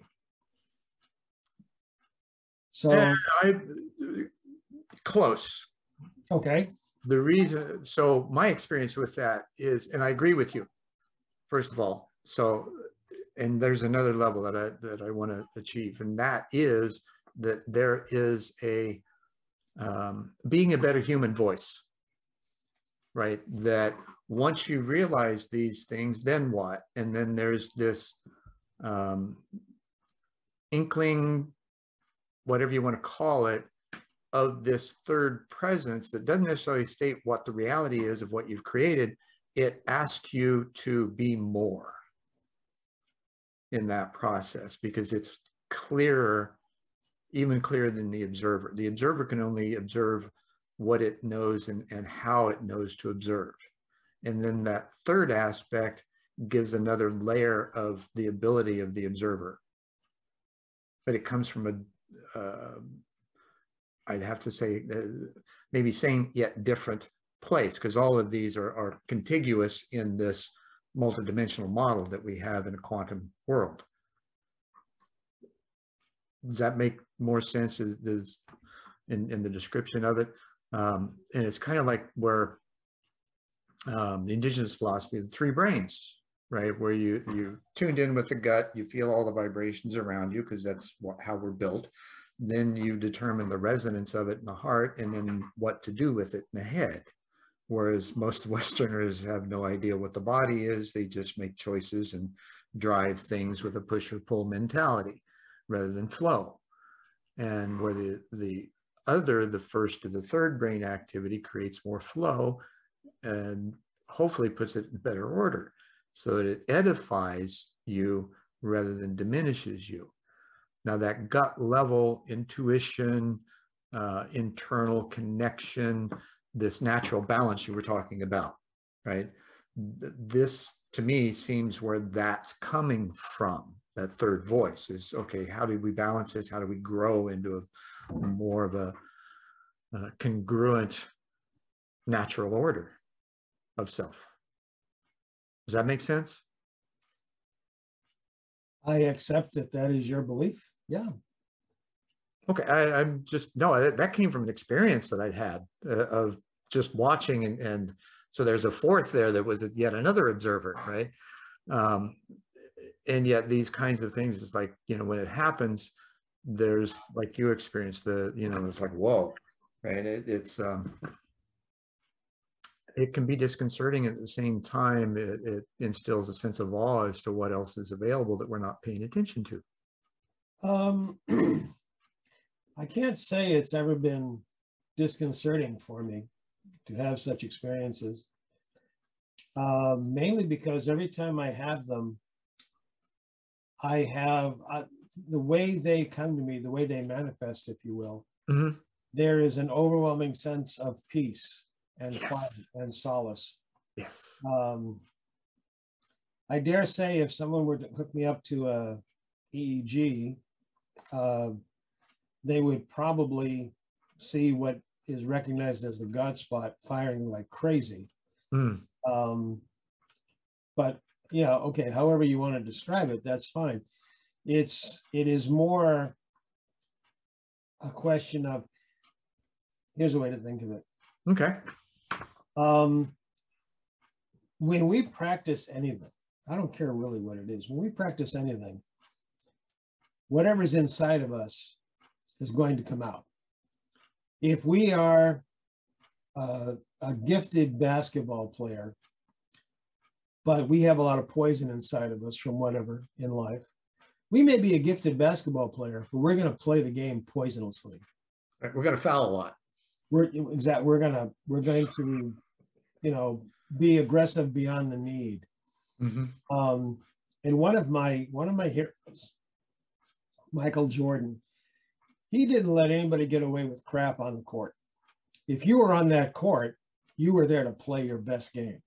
Speaker 2: So
Speaker 1: yeah, I close.
Speaker 2: Okay.
Speaker 1: The reason, so my experience with that is, and I agree with you, first of all. So, and there's another level that I that I want to achieve, and that is that there is a um, being a better human voice, right? That once you realize these things, then what? And then there's this um, inkling, whatever you want to call it, of this third presence that doesn't necessarily state what the reality is of what you've created. It asks you to be more in that process because it's clearer, even clearer than the observer. The observer can only observe what it knows and, and how it knows to observe. And then that third aspect gives another layer of the ability of the observer. But it comes from a, uh, I'd have to say, uh, maybe same yet different place, because all of these are, are contiguous in this multidimensional model that we have in a quantum world. Does that make more sense is, is in, in the description of it? Um, and it's kind of like where um, the indigenous philosophy, the three brains, right? Where you, you tuned in with the gut, you feel all the vibrations around you because that's what, how we're built. Then you determine the resonance of it in the heart and then what to do with it in the head. Whereas most Westerners have no idea what the body is. They just make choices and drive things with a push or pull mentality rather than flow. And where the, the other, the first to the third brain activity creates more flow and hopefully puts it in better order so that it edifies you rather than diminishes you. Now that gut level intuition, uh, internal connection, this natural balance you were talking about, right? This to me seems where that's coming from. That third voice is, okay, how do we balance this? How do we grow into a more of a, a congruent natural order of self? Does that make sense?
Speaker 2: I accept that that is your belief. Yeah.
Speaker 1: Okay, I, I'm just, no, that, that came from an experience that I'd had uh, of just watching and, and so there's a fourth there that was yet another observer, right? Um, and yet these kinds of things is like, you know, when it happens, there's like you experienced the, you know, it's like, whoa, right? It, it's, um, it can be disconcerting at the same time. It, it instills a sense of awe as to what else is available that we're not paying attention to.
Speaker 2: Um, I can't say it's ever been disconcerting for me to have such experiences, uh, mainly because every time I have them, I have uh, the way they come to me, the way they manifest, if you will,
Speaker 1: Mm-hmm.
Speaker 2: there is an overwhelming sense of peace and
Speaker 1: Yes.
Speaker 2: quiet and solace.
Speaker 1: Yes.
Speaker 2: Um, I dare say if someone were to hook me up to a E E G, uh, they would probably see what is recognized as the God spot firing like crazy.
Speaker 1: Mm.
Speaker 2: Um, but yeah, okay, however you want to describe it, that's fine. It's, it is more a question of, here's a way to think of it.
Speaker 1: Okay.
Speaker 2: Um, when we practice anything, I don't care really what it is, when we practice anything, whatever's inside of us is going to come out. If we are uh, a gifted basketball player, but we have a lot of poison inside of us from whatever in life, we may be a gifted basketball player, but we're going to play the game poisonously.
Speaker 1: We're going to foul a lot.
Speaker 2: We're exactly. We're gonna. We're going to, you know, be aggressive beyond the need.
Speaker 1: Mm-hmm.
Speaker 2: Um, and one of my one of my heroes, Michael Jordan, he didn't let anybody get away with crap on the court. If you were on that court, you were there to play your best game.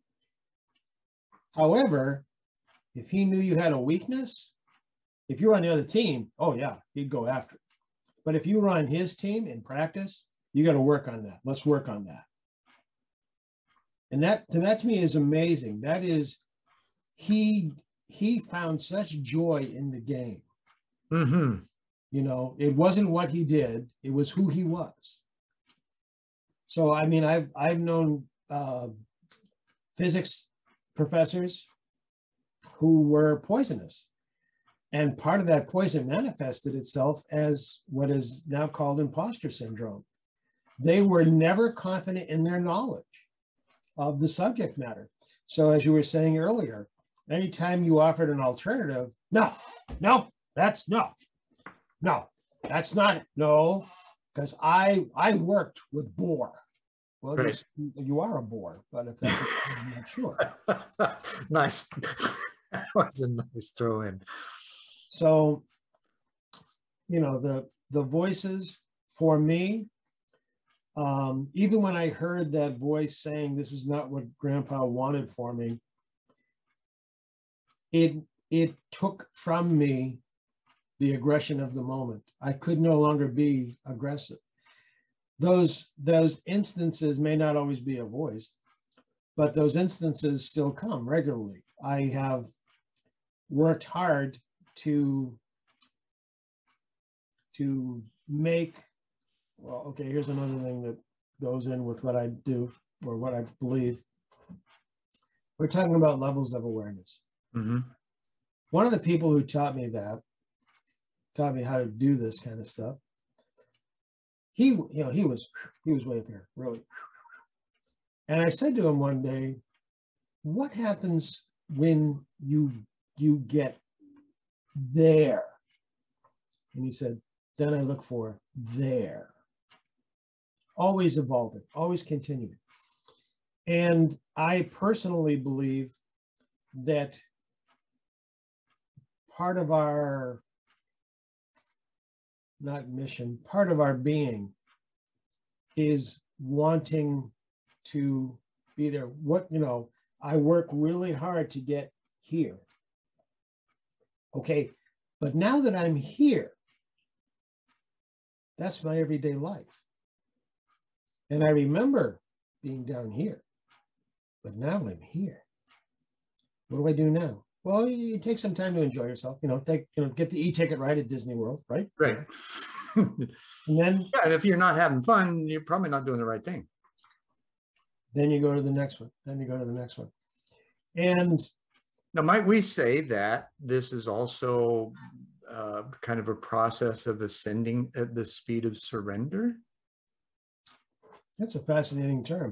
Speaker 2: However, if he knew you had a weakness, if you were on the other team, oh yeah, he'd go after it. But if you were on his team in practice, you got to work on that. Let's work on that. And that, that to me is amazing. That is, he he found such joy in the game.
Speaker 1: Mm-hmm.
Speaker 2: You know, it wasn't what he did; it was who he was. So, I mean, I've I've known uh, physics professors who were poisonous, and part of that poison manifested itself as what is now called imposter syndrome. They were never confident in their knowledge of the subject matter. So as you were saying earlier, anytime you offered an alternative, no, no, that's no, no, that's not it. No, because I I worked with Bohr. Well,
Speaker 1: right.
Speaker 2: you, you are a Bohr, but if that's I'm not sure.
Speaker 1: Nice. That was a nice throw in.
Speaker 2: So, you know, the the voices for me, um, even when I heard that voice saying, this is not what Grandpa wanted for me, it it took from me the aggression of the moment. I could no longer be aggressive. Those, those instances may not always be a voice, but those instances still come regularly. I have worked hard to, to make, well, okay, here's another thing that goes in with what I do or what I believe. We're talking about levels of awareness.
Speaker 1: Mm-hmm.
Speaker 2: One of the people who taught me that, taught me how to do this kind of stuff, he, you know, he was, he was way up here, really. And I said to him one day, what happens when you, you get there? And he said, then I look for there. Always evolving, always continuing. And I personally believe that part of our, not mission, part of our being is wanting to be there. What, you know, I work really hard to get here. Okay, but now that I'm here, that's my everyday life. And I remember being down here, but now I'm here. What do I do now? Well, you take some time to enjoy yourself, you know, take, you know, get the e-ticket ride at Disney World, right?
Speaker 1: Right.
Speaker 2: And then,
Speaker 1: yeah, and if you're not having fun, you're probably not doing the right thing.
Speaker 2: Then you go to the next one. Then you go to the next one. And
Speaker 1: now, might we say that this is also uh, kind of a process of ascending at the speed of surrender?
Speaker 2: That's a fascinating term.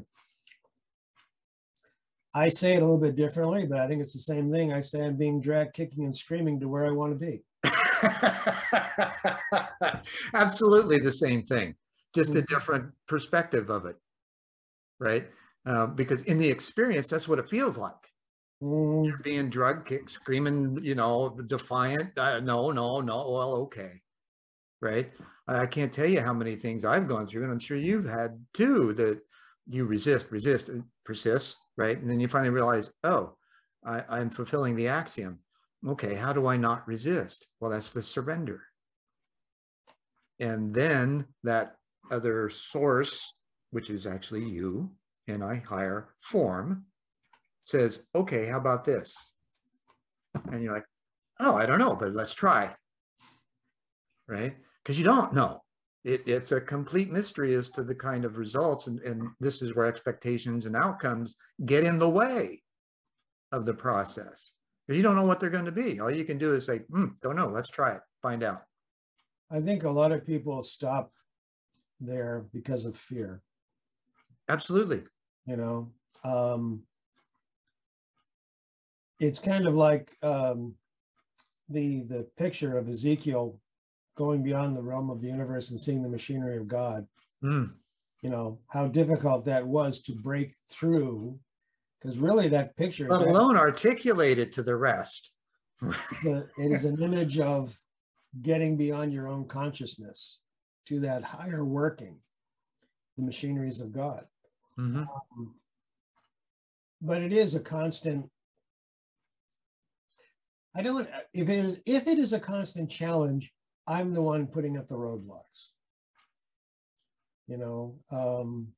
Speaker 2: I say it a little bit differently, but I think it's the same thing. I say I'm being dragged kicking and screaming to where I want to be.
Speaker 1: Absolutely the same thing, just a
Speaker 2: Mhm.
Speaker 1: different perspective of it, right? Uh, because in the experience, that's what it feels like.
Speaker 2: Mhm.
Speaker 1: You're being drugged, kick, screaming, you know, defiant. Uh, no, no, no. Well, okay, right? I can't tell you how many things I've gone through, and I'm sure you've had too, that you resist, resist, and persist, right? And then you finally realize, oh, I, I'm fulfilling the axiom. Okay, how do I not resist? Well, that's the surrender. And then that other source, which is actually you in a higher form, says, okay, how about this? And you're like, oh, I don't know, but let's try, right? Because you don't know. It, it's a complete mystery as to the kind of results. And, and this is where expectations and outcomes get in the way of the process. You don't know what they're going to be. All you can do is say, hmm, don't know, let's try it, find out.
Speaker 2: I think a lot of people stop there because of fear.
Speaker 1: Absolutely.
Speaker 2: You know, um, it's kind of like um, the the picture of Ezekiel going beyond the realm of the universe and seeing the machinery of God.
Speaker 1: Mm.
Speaker 2: You know how difficult that was to break through, because really that picture is
Speaker 1: Let alone articulate it to the rest.
Speaker 2: it is an image of getting beyond your own consciousness to that higher working, the machineries of God.
Speaker 1: Mm-hmm.
Speaker 2: Um, but it is a constant. I don't. If it is, if it is a constant challenge, I'm the one putting up the roadblocks. You know. Um,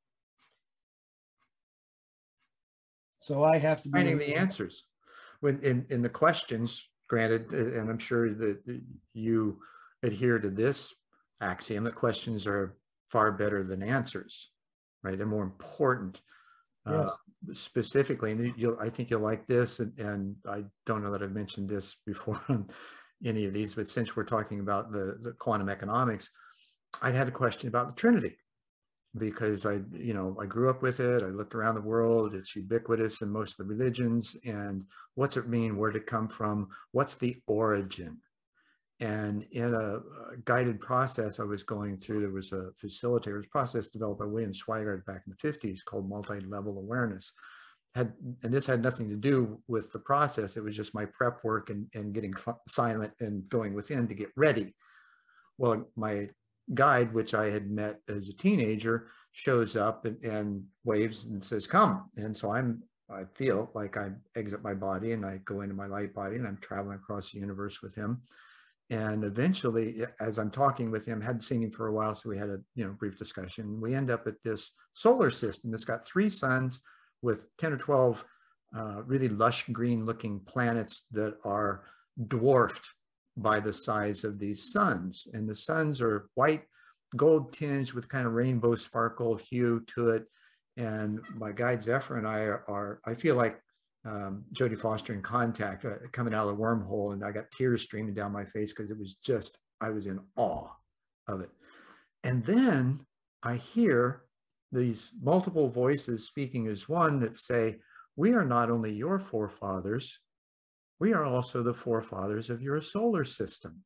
Speaker 2: so I have to be
Speaker 1: Finding the answers when in, in the questions, granted, and I'm sure that you adhere to this axiom that questions are far better than answers, right? They're more important.
Speaker 2: Yes.
Speaker 1: Uh, specifically, and you'll, I think you'll like this, and, and I don't know that I've mentioned this before on any of these, but since we're talking about the, the quantum economics, I had a question about the Trinity, because I, you know, I grew up with it. I looked around the world. It's ubiquitous in most of the religions. And what's it mean? Where did it come from? What's the origin? And in a, a guided process I was going through, there was a facilitator's process developed by William Swigart back in the fifties called multi-level awareness. Had, and this had nothing to do with the process. It was just my prep work and, and getting silent and going within to get ready. Well, my guide, which I had met as a teenager, shows up and, and waves and says, come. And so I'm, I feel like I exit my body and I go into my light body and I'm traveling across the universe with him. And eventually, as I'm talking with him, hadn't seen him for a while, so we had a you know brief discussion. We end up at this solar system that's got three suns with ten or twelve uh, really lush green looking planets that are dwarfed by the size of these suns. And the suns are white, gold tinged with kind of rainbow sparkle hue to it. And my guide Zephyr and I are, are I feel like um, Jodie Foster in Contact, uh, coming out of the wormhole, and I got tears streaming down my face because it was just, I was in awe of it. And then I hear these multiple voices speaking as one that say, we are not only your forefathers, we are also the forefathers of your solar system.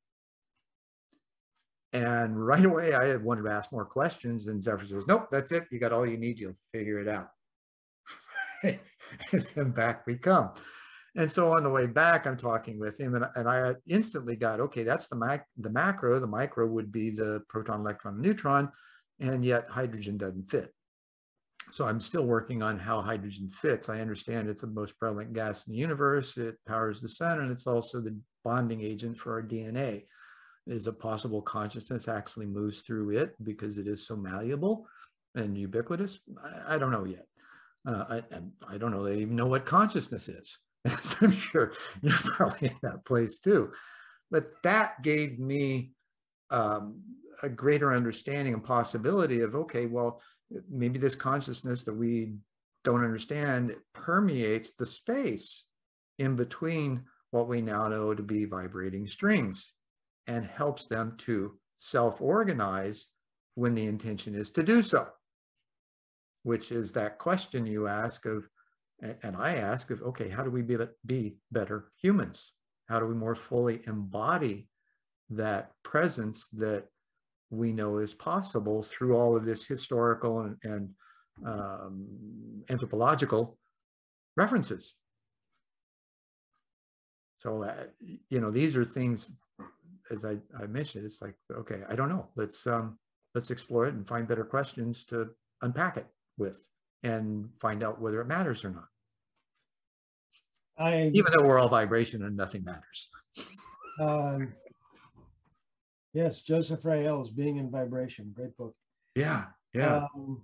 Speaker 1: And right away, I wanted to ask more questions, and Zephyr says, nope, that's it. You got all you need. You'll figure it out. And then back we come. And so on the way back, I'm talking with him, and, and I instantly got, okay, that's the, mac, the macro. The micro would be the proton, electron, neutron, and yet hydrogen doesn't fit. So I'm still working on how hydrogen fits. I understand it's the most prevalent gas in the universe. It powers the sun, and it's also the bonding agent for our D N A. Is a possible consciousness actually moves through it because it is so malleable and ubiquitous? I, I don't know yet. Uh, I, I don't know. They even know what consciousness is. So I'm sure you're probably in that place too. But that gave me um, a greater understanding and possibility of, okay, well, maybe this consciousness that we don't understand permeates the space in between what we now know to be vibrating strings and helps them to self-organize when the intention is to do so, which is that question you ask of, and I ask of, okay, how do we be, be better humans? How do we more fully embody that presence that we know is possible through all of this historical and, and um, anthropological references. So, uh, you know, these are things, as I, I mentioned, it's like, okay, I don't know. Let's, um, let's explore it and find better questions to unpack it with and find out whether it matters or not.
Speaker 2: I,
Speaker 1: Even though we're all vibration and nothing matters.
Speaker 2: um, yes, Joseph Rael's Being in Vibration, great book.
Speaker 1: Yeah, yeah.
Speaker 2: Um,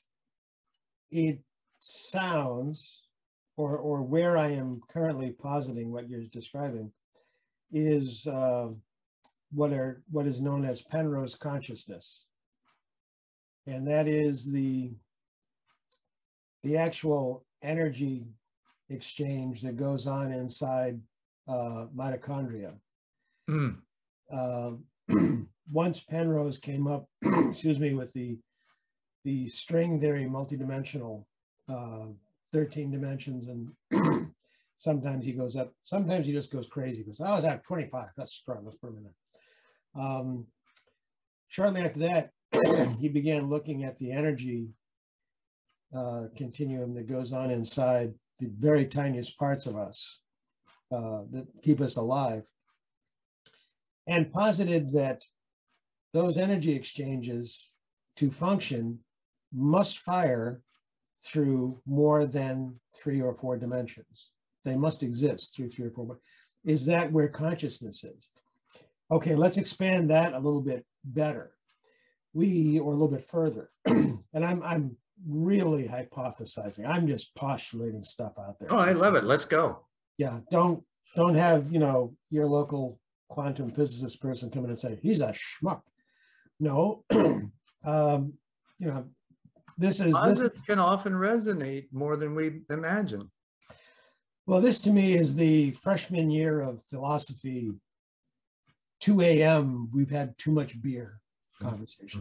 Speaker 2: it sounds, or or where I am currently positing what you're describing, is uh, what are what is known as Penrose consciousness, and that is the the actual energy exchange that goes on inside uh, mitochondria.
Speaker 1: Mm.
Speaker 2: Uh, once Penrose came up, excuse me, with the the string theory, multidimensional, uh, thirteen dimensions, and sometimes he goes up, sometimes he just goes crazy. He goes, oh, I was at twenty-five. That's strong. Let's put him in there. Um, shortly after that, he began looking at the energy uh, continuum that goes on inside the very tiniest parts of us uh, that keep us alive, and posited that those energy exchanges to function must fire through more than three or four dimensions. They must exist through three or four. Is that where consciousness is? Okay, let's expand that a little bit better. We, or a little bit further, and I'm I'm really hypothesizing. I'm just postulating stuff out there.
Speaker 1: Oh, I love it. Let's go.
Speaker 2: Yeah, don't don't have, you know, your local quantum physicist person come in and say he's a schmuck. No, um, you know, this is
Speaker 1: Posits
Speaker 2: this
Speaker 1: can often resonate more than we imagine.
Speaker 2: well, this to me is the freshman year of philosophy. two A M We've had too much beer conversation,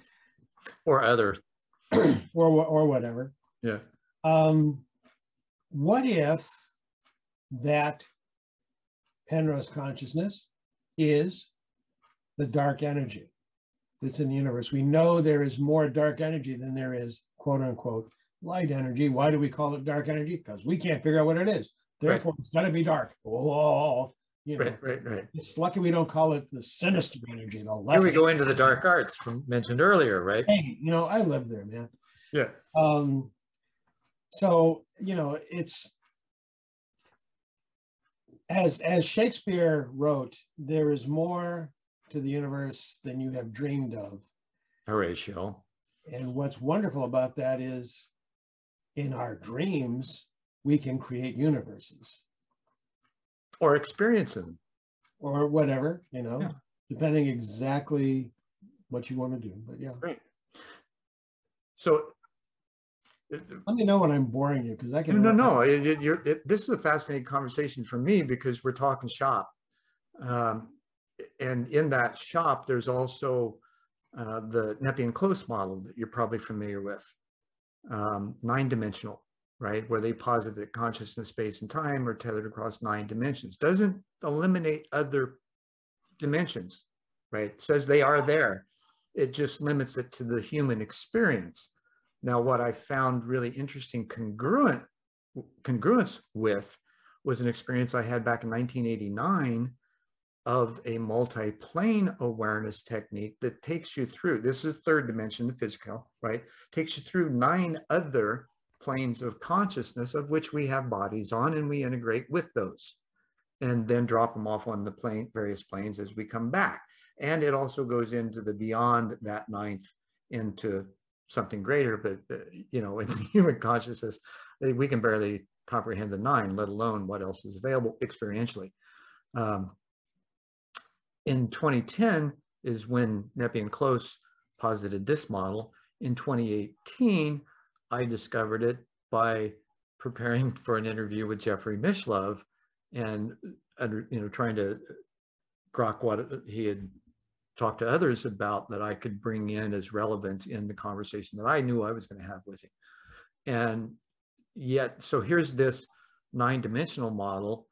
Speaker 1: Or other.
Speaker 2: or or whatever.
Speaker 1: Yeah.
Speaker 2: Um, what if that Penrose consciousness is the dark energy that's in the universe? We know there is more dark energy than there is, quote unquote, light energy. Why do we call it dark energy? Because we can't figure out what it is. Therefore, right. It's got to be dark. Oh, you know,
Speaker 1: right, right, right.
Speaker 2: It's lucky we don't call it the sinister energy. The left
Speaker 1: Here we go into the dark arts from mentioned earlier, right?
Speaker 2: Hey, you know, I live there, man.
Speaker 1: Yeah.
Speaker 2: Um. So, you know, it's as as Shakespeare wrote, there is more to the universe than you have dreamed of.
Speaker 1: Horatio.
Speaker 2: And what's wonderful about that is in our dreams, we can create universes.
Speaker 1: Or experience them.
Speaker 2: Or whatever, you know,
Speaker 1: yeah.
Speaker 2: depending exactly what you want to do. But yeah.
Speaker 1: Right. So
Speaker 2: let me know when I'm boring you, because I can.
Speaker 1: No, no, no. It, it, you're, it, this is a fascinating conversation for me because we're talking shop. Um, and in that shop, there's also uh, the Nepean-Close model that you're probably familiar with, um, nine-dimensional, right? Where they posit that consciousness, space, and time are tethered across nine dimensions. Doesn't eliminate other dimensions, right? Says they are there. It just limits it to the human experience. Now, what I found really interesting congruent congruence with was an experience I had back in nineteen eighty-nine of a multi-plane awareness technique that takes you through, this is third dimension, the physical, right? Takes you through nine other planes of consciousness of which we have bodies on, and we integrate with those and then drop them off on the plane, various planes as we come back. And it also goes into the beyond that ninth into something greater, but uh, you know, in human consciousness, we can barely comprehend the nine, let alone what else is available experientially. Um, in twenty ten is when Nepean-Close posited this model. In twenty eighteen, I discovered it by preparing for an interview with Jeffrey Mishlove and, and you know, trying to grok what he had talk to others about that I could bring in as relevant in the conversation that I knew I was going to have with him. And yet, so here's this nine-dimensional model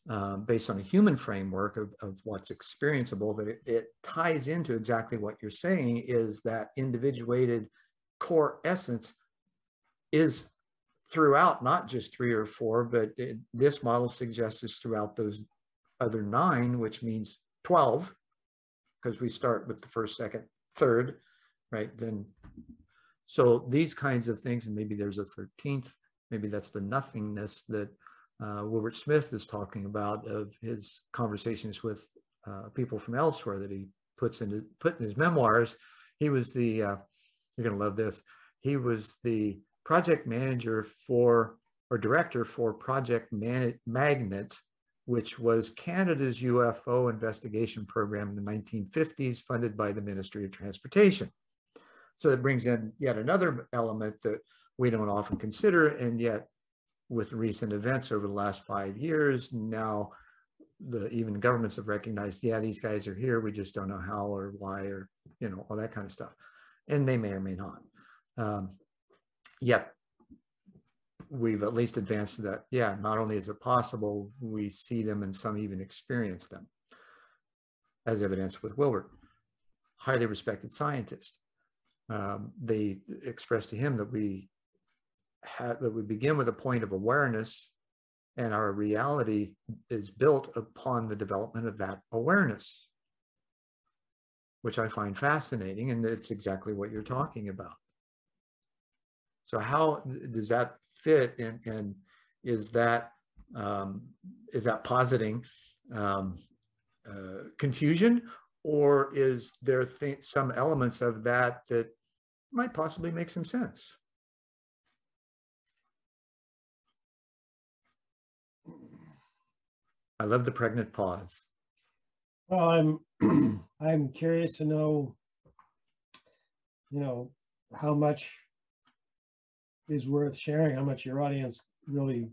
Speaker 1: uh, based on a human framework of, of what's experienceable, but it, it ties into exactly what you're saying, is that individuated core essence is throughout, not just three or four, but it, this model suggests is throughout those other nine, which means twelve, because we start with the first, second, third, right? Then, so these kinds of things, and maybe there's a thirteenth, maybe that's the nothingness that uh, Wilbert Smith is talking about, of his conversations with uh, people from elsewhere that he puts into put in his memoirs. He was the, uh, you're gonna love this, he was the project manager for, or director for Project Man- Magnet, which was Canada's U F O investigation program in the nineteen fifties, funded by the Ministry of Transportation. So it brings in yet another element that we don't often consider, and yet with recent events over the last five years, now the even governments have recognized, yeah, these guys are here, we just don't know how or why, or, you know, all that kind of stuff. And they may or may not. Um, yet we've at least advanced to that, yeah, not only is it possible, we see them and some even experience them, as evidenced with Wilbert. Highly respected scientist. Um, they expressed to him that we have, that we begin with a point of awareness, and our reality is built upon the development of that awareness, which I find fascinating, and it's exactly what you're talking about. So how does that fit, and, and is that um, is that positing um, uh, confusion, or is there th some elements of that that might possibly make some sense? I love the pregnant pause.
Speaker 2: Well, I'm I'm curious to know, you know, how much is worth sharing, how much your audience really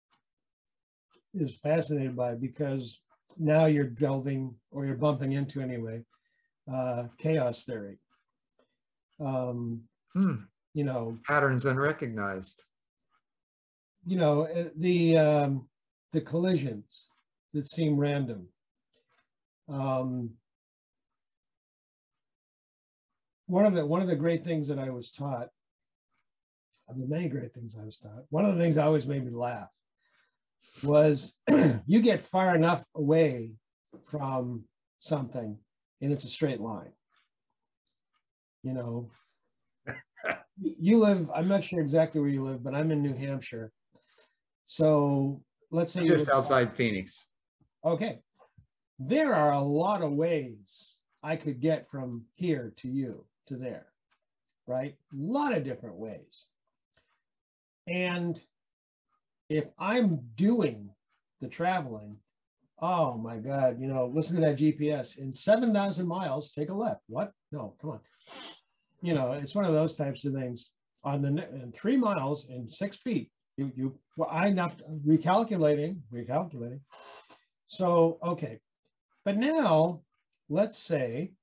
Speaker 2: is fascinated by, because now you're delving, or you're bumping into anyway, uh, chaos theory. Um,
Speaker 1: Hmm.
Speaker 2: you know,
Speaker 1: Patterns unrecognized.
Speaker 2: You know, the um, the collisions that seem random. Um, one of the one of the great things that I was taught, of the many great things I was taught, one of the things that always made me laugh was you get far enough away from something and it's a straight line. You know, you live, I'm not sure exactly where you live, but I'm in New Hampshire. So let's say
Speaker 1: you're
Speaker 2: you
Speaker 1: outside Phoenix.
Speaker 2: Okay. There are a lot of ways I could get from here to you to there, right? A lot of different ways. And if I'm doing the traveling, oh my God, you know, listen to that G P S. In seven thousand miles, take a left. What? No, come on. You know, it's one of those types of things. On the in three miles and six feet, you, you well, I not recalculating, recalculating. So, okay. But now, let's say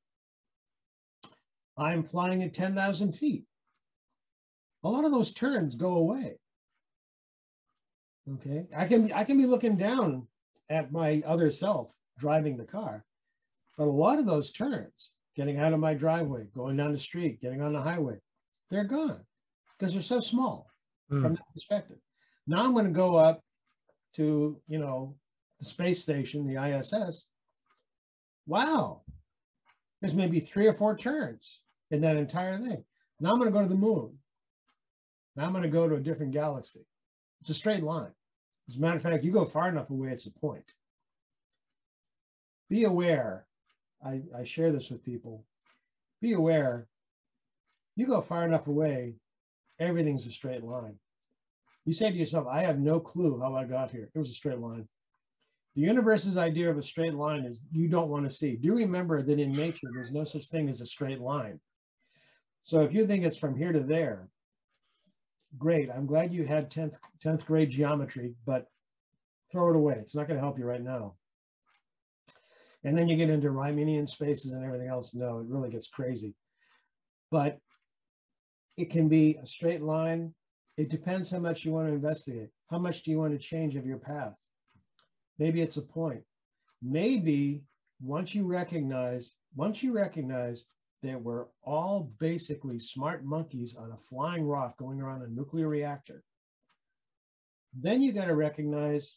Speaker 2: I'm flying at ten thousand feet. A lot of those turns go away. Okay, I can I can be looking down at my other self driving the car, but a lot of those turns, getting out of my driveway, going down the street, getting on the highway, they're gone because they're so small mm. from that perspective. Now I'm going to go up to, you know, the space station, the I S S. Wow, there's maybe three or four turns in that entire thing. Now I'm going to go to the moon. Now I'm going to go to a different galaxy. It's a straight line. As a matter of fact, you go far enough away, it's a point. Be aware, I, I share this with people, be aware, you go far enough away, everything's a straight line. You say to yourself, I have no clue how I got here. It was a straight line. The universe's idea of a straight line is you don't want to see. Do remember that in nature, there's no such thing as a straight line. So if you think it's from here to there, great. I'm glad you had tenth, tenth grade geometry, but throw it away. It's not going to help you right now. And then you get into Riemannian spaces and everything else. No, it really gets crazy. But it can be a straight line. It depends how much you want to investigate. How much do you want to change of your path? Maybe it's a point. Maybe once you recognize, once you recognize that we're all basically smart monkeys on a flying rock going around a nuclear reactor, then you got to recognize,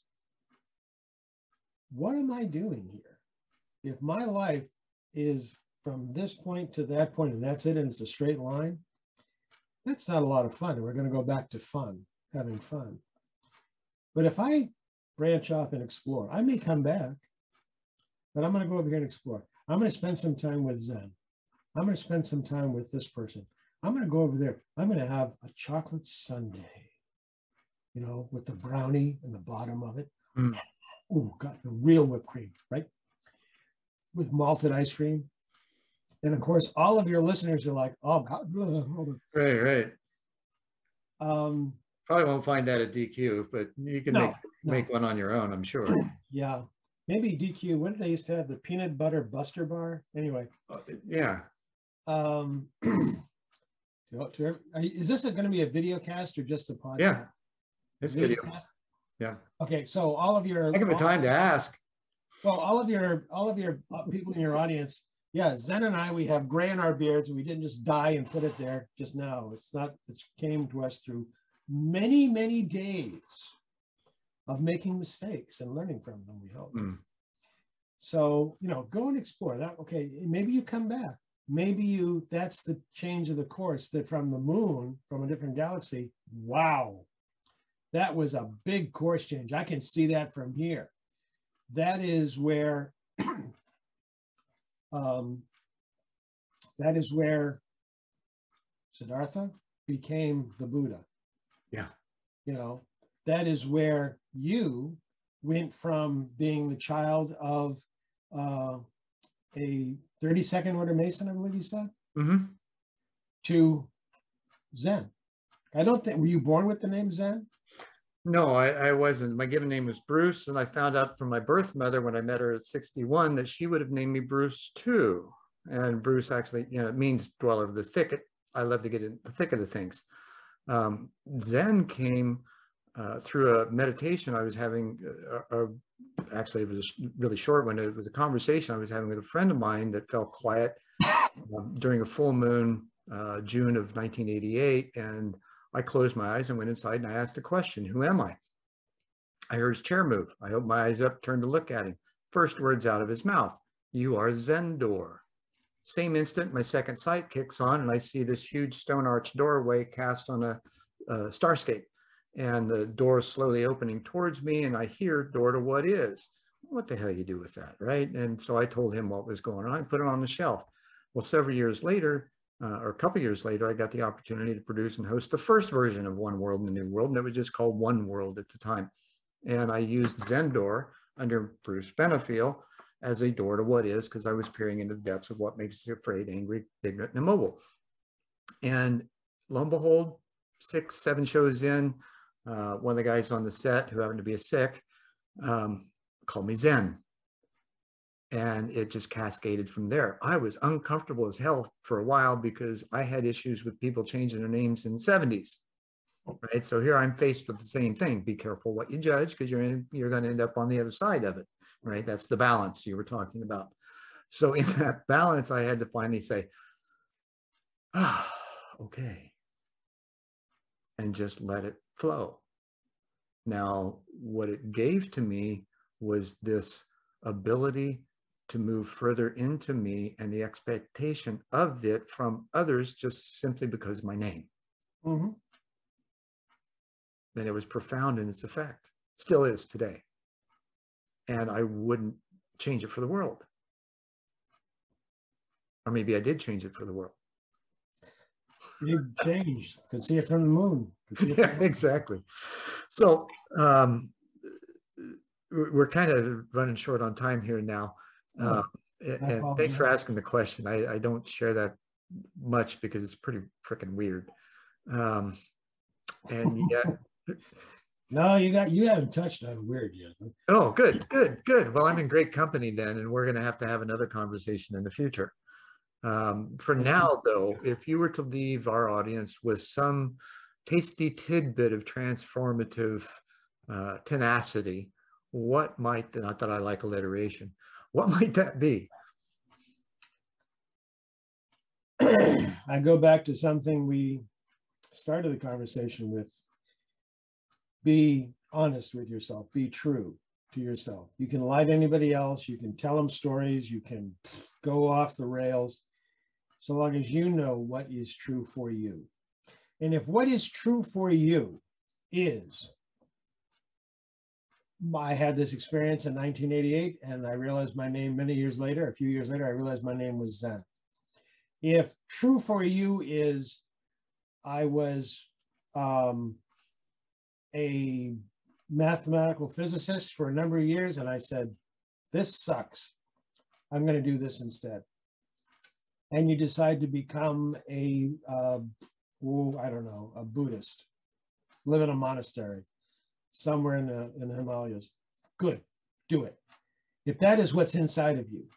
Speaker 2: what am I doing here? If my life is from this point to that point and that's it, and it's a straight line, that's not a lot of fun. And we're going to go back to fun, having fun. But if I branch off and explore, I may come back, but I'm going to go over here and explore. I'm going to spend some time with Zen. I'm going to spend some time with this person. I'm going to go over there. I'm going to have a chocolate sundae, you know, with the brownie in the bottom of it. Mm. Oh, God, the real whipped cream, right? With malted ice cream. And of course, all of your listeners are like, oh, God.
Speaker 1: Right, right.
Speaker 2: Um,
Speaker 1: Probably won't find that at D Q, but you can
Speaker 2: no,
Speaker 1: make, no. make one on your own, I'm sure.
Speaker 2: Yeah. Maybe D Q, when did they used to have the peanut butter buster bar? Anyway.
Speaker 1: Uh, yeah.
Speaker 2: Um, to, to, is this going to be a video cast or just a podcast?
Speaker 1: Yeah. It's video. video. Yeah.
Speaker 2: Okay. So all of your.
Speaker 1: I give it time to ask.
Speaker 2: Well, all of your, all of your uh, people in your audience. Yeah. Zen and I, we have gray in our beards. We didn't just die and put it there just now. It's not, it came to us through many, many days of making mistakes and learning from them, we hope. Mm. So, you know, go and explore that. Okay, maybe you come back. Maybe you, that's the change of the course, that from the moon, from a different galaxy, wow, that was a big course change. I can see that from here. That is where, um, that is where Siddhartha became the Buddha.
Speaker 1: Yeah.
Speaker 2: You know, that is where you went from being the child of uh, a thirty-second order Mason, I believe you said,
Speaker 1: mm-hmm.
Speaker 2: to Zen. I don't think, were you born with the name Zen?
Speaker 1: No, I, I wasn't. My given name was Bruce, and I found out from my birth mother when I met her at sixty-one that she would have named me Bruce too. And Bruce actually, you know, it means dweller of the thicket. I love to get in the thicket of things. Um, Zen came uh, through a meditation I was having, uh, uh, actually it was a really short one. It was a conversation I was having with a friend of mine that fell quiet uh, during a full moon, uh, June of nineteen eighty-eight. And I closed my eyes and went inside and I asked a question, who am I? I heard his chair move. I opened my eyes up, turned to look at him. First words out of his mouth, you are Zendor. Same instant, my second sight kicks on and I see this huge stone arch doorway cast on a, a starscape. And the door is slowly opening towards me and I hear, door to what is? What the hell you do with that, right? And so I told him what was going on. I put it on the shelf. Well, several years later, uh, or a couple years later, I got the opportunity to produce and host the first version of One World in the New World, and it was just called One World at the time. And I used Zendor under Bruce Benefiel as a door to what is, because I was peering into the depths of what makes us afraid, angry, ignorant, and immobile. And lo and behold, six, seven shows in, uh, one of the guys on the set who happened to be a sick um, called me Zen. And it just cascaded from there. I was uncomfortable as hell for a while because I had issues with people changing their names in the seventies. Right. So here I'm faced with the same thing. Be careful what you judge, because you're in, you're going to end up on the other side of it. Right. That's the balance you were talking about. So in that balance, I had to finally say, ah, okay. And just let it flow. Now, what it gave to me was this ability to move further into me and the expectation of it from others just simply because of my name.
Speaker 2: Mm-hmm.
Speaker 1: And it was profound in its effect, still is today. And I wouldn't change it for the world. Or maybe I did change it for the world.
Speaker 2: Big change. Could see it from the moon.
Speaker 1: Yeah, exactly. So um, we're kind of running short on time here now. Uh, oh, and thanks for asking the question. I, I don't share that much because it's pretty freaking weird. Um, and yet,
Speaker 2: no, you got you haven't touched on weird yet.
Speaker 1: Oh, good, good, good. Well, I'm in great company then, and we're going to have to have another conversation in the future. Um, for now, though, if you were to leave our audience with some tasty tidbit of transformative uh, tenacity, what might, not that I like alliteration, what might that be?
Speaker 2: I go back to something we started the conversation with. Be honest with yourself. Be true to yourself. You can lie to anybody else. You can tell them stories. You can go off the rails, so long as you know what is true for you. And if what is true for you is, I had this experience in nineteen eighty-eight, and I realized my name many years later, a few years later, I realized my name was Zen. If true for you is, I was um, a mathematical physicist for a number of years, and I said, this sucks, I'm going to do this instead. And you decide to become a, uh, oh, I don't know, a Buddhist, live in a monastery somewhere in the, in the Himalayas. Good, do it. If that is what's inside of you,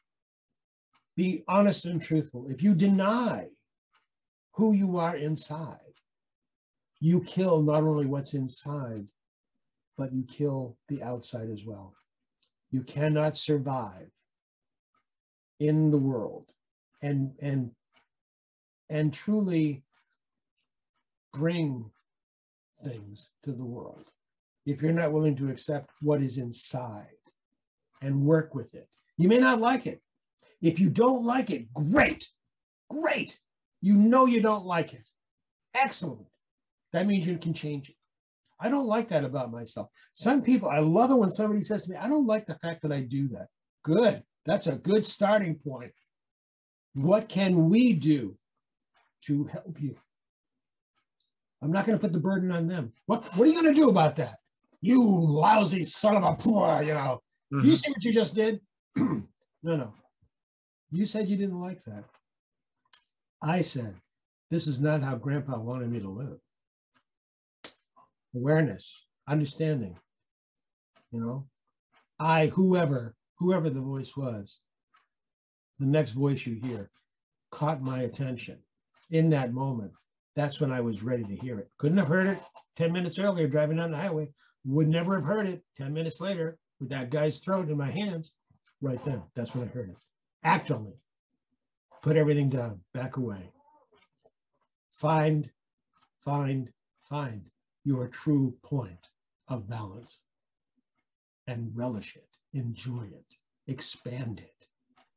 Speaker 2: be honest and truthful. If you deny who you are inside, you kill not only what's inside, but you kill the outside as well. You cannot survive in the world and, and, and truly bring things to the world if you're not willing to accept what is inside and work with it. You may not like it. If you don't like it, great, great. You know you don't like it. Excellent. That means you can change it. I don't like that about myself. Some people, I love it when somebody says to me, I don't like the fact that I do that. Good. That's a good starting point. What can we do to help you? I'm not going to put the burden on them. What, what are you going to do about that? You lousy son of a poor, you know. Mm-hmm. You see what you just did? No, no. You said you didn't like that. I said, this is not how Grandpa wanted me to live. Awareness, understanding, you know. I, whoever, whoever the voice was, the next voice you hear caught my attention in that moment. That's when I was ready to hear it. Couldn't have heard it ten minutes earlier driving down the highway. Would never have heard it ten minutes later with that guy's throat in my hands. Right then, that's when I heard it. Act on it. Put everything down, back away. Find, find, find your true point of balance and relish it, enjoy it, expand it.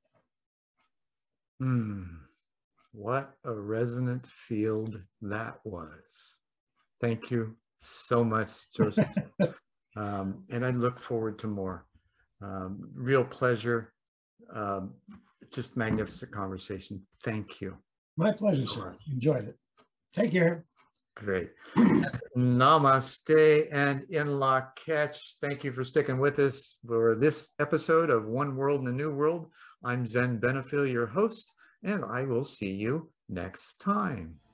Speaker 1: Hmm. What a resonant field that was. Thank you so much, Joseph. um, and I look forward to more. Um, real pleasure. Um, just magnificent conversation. Thank you.
Speaker 2: My pleasure, sir. Enjoyed it. Take care.
Speaker 1: Great. Namaste and in la catch. Thank you for sticking with us for this episode of One World in a New World. I'm Zen Benefiel, your host, and I will see you next time.